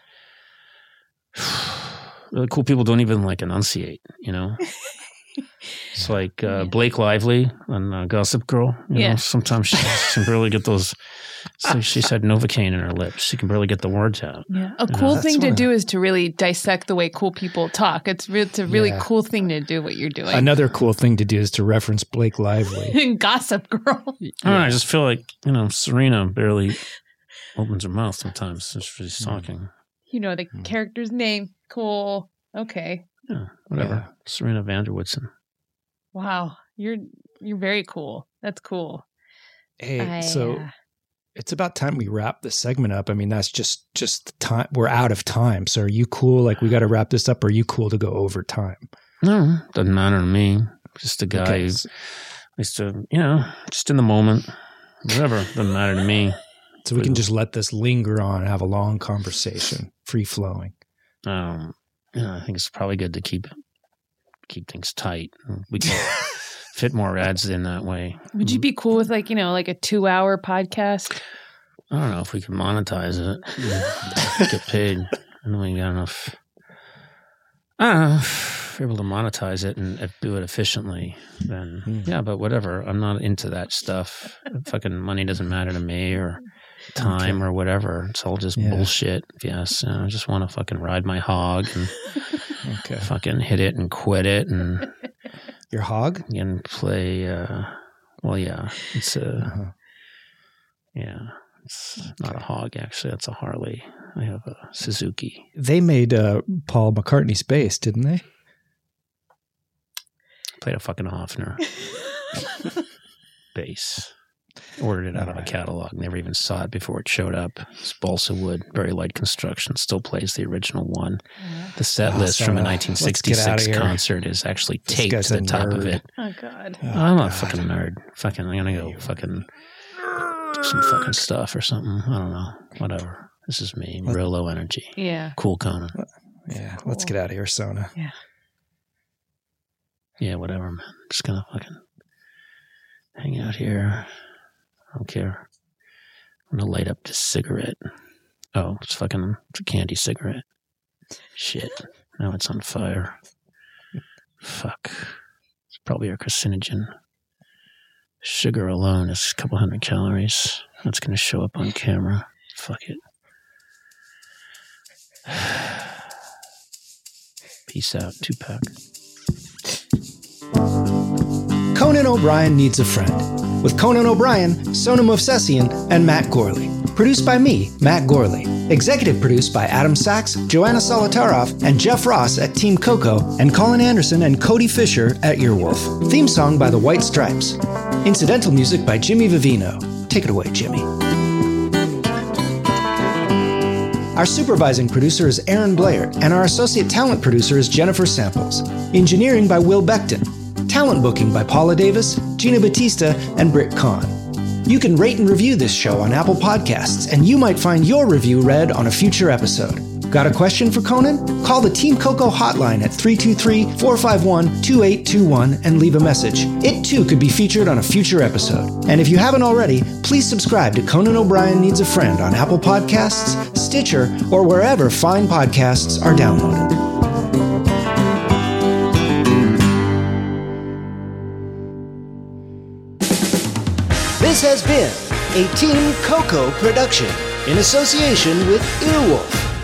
really cool people don't even like enunciate, you know. It's like uh, Blake Lively on uh, Gossip Girl. You Yeah. know, sometimes she, she can barely get those. So she said Novocaine in her lips. She can barely get the words out. Yeah. A Yeah, cool that's thing to one of- do is to really dissect the way cool people talk. It's, re- it's a really Yeah. cool thing to do what you're doing. Another cool thing to do is to reference Blake Lively. Gossip Girl. I don't know. I just feel like you know Serena barely opens her mouth sometimes as she's talking. You know the character's name. Cool. Okay. Yeah, whatever. Yeah. Serena Vanderwoodson. Wow. You're you're very cool. That's cool. Hey, I, so uh, it's about time we wrap this segment up. I mean, that's just just the time. We're out of time. So are you cool? Like we got to wrap this up. Or are you cool to go over time? No, doesn't matter to me. Just a guy Okay. who likes to, you know, just in the moment. Whatever. Doesn't matter to me. So we can just let this linger on and have a long conversation, free flowing. Um, you know, I think it's probably good to keep keep things tight. We can fit more ads in that way. would you be cool with like, you know, like a two hour podcast? I don't know if we can monetize it. Get paid. I know we got enough. I don't know. If we're able to monetize it and if- do it efficiently, then Hmm. yeah, but whatever. I'm not into that stuff. Fucking money doesn't matter to me or time or whatever. It's all just Yeah. bullshit. Yes. You know, I just want to fucking ride my hog and Okay. fucking hit it and quit it and, Your hog? and play. Uh, well, yeah. It's a. Uh-huh. Yeah, it's not a hog, actually. That's a Harley. I have a Suzuki. They made uh, Paul McCartney's bass, didn't they? Played a fucking Hofner bass. Ordered it out of a catalog. Never even saw it before it showed up. It's balsa wood, very light construction. Still plays the original one. The set Oh, list so, from a uh, nineteen let's get sixty-six outta here. concert is actually This taped guy's to a the top of nerd. it. Oh God. Oh, I'm not a God. fucking nerd. Fucking, I'm gonna go fucking do some fucking stuff or something. I don't know. Whatever. This is me. Real low energy. Yeah. Cool Conan. Yeah, let's get out of here, Sona. Yeah, whatever, man. Just gonna fucking hang out here. I don't care. I'm gonna light up this cigarette. Oh, it's fucking it's a candy cigarette. Shit. Now it's on fire. Fuck. It's probably a carcinogen. Sugar alone is a couple hundred calories. That's gonna show up on camera. Fuck it. Peace out, Tupac. Conan O'Brien Needs a Friend, with Conan O'Brien, Sona Movsesian, and Matt Gorley. Produced by me, Matt Gorley. Executive produced by Adam Sachs, Joanna Solotaroff, and Jeff Ross at Team Coco, and Colin Anderson and Cody Fisher at Earwolf. Theme song by the White Stripes. Incidental music by Jimmy Vivino. Take it away, Jimmy. Our supervising producer is Aaron Blair, and our associate talent producer is Jennifer Samples. Engineering by Will Beckton. Talent booking by Paula Davis, Gina Batista, and Britt Kahn. You can rate and review this show on Apple Podcasts, and you might find your review read on a future episode. Got a question for Conan? Call the Team Coco hotline at three two three, four five one, two eight two one and leave a message. It too could be featured on a future episode. And if you haven't already, please subscribe to Conan O'Brien Needs a Friend on Apple Podcasts, Stitcher, or wherever fine podcasts are downloaded. This has been a Team Coco production in association with Earwolf.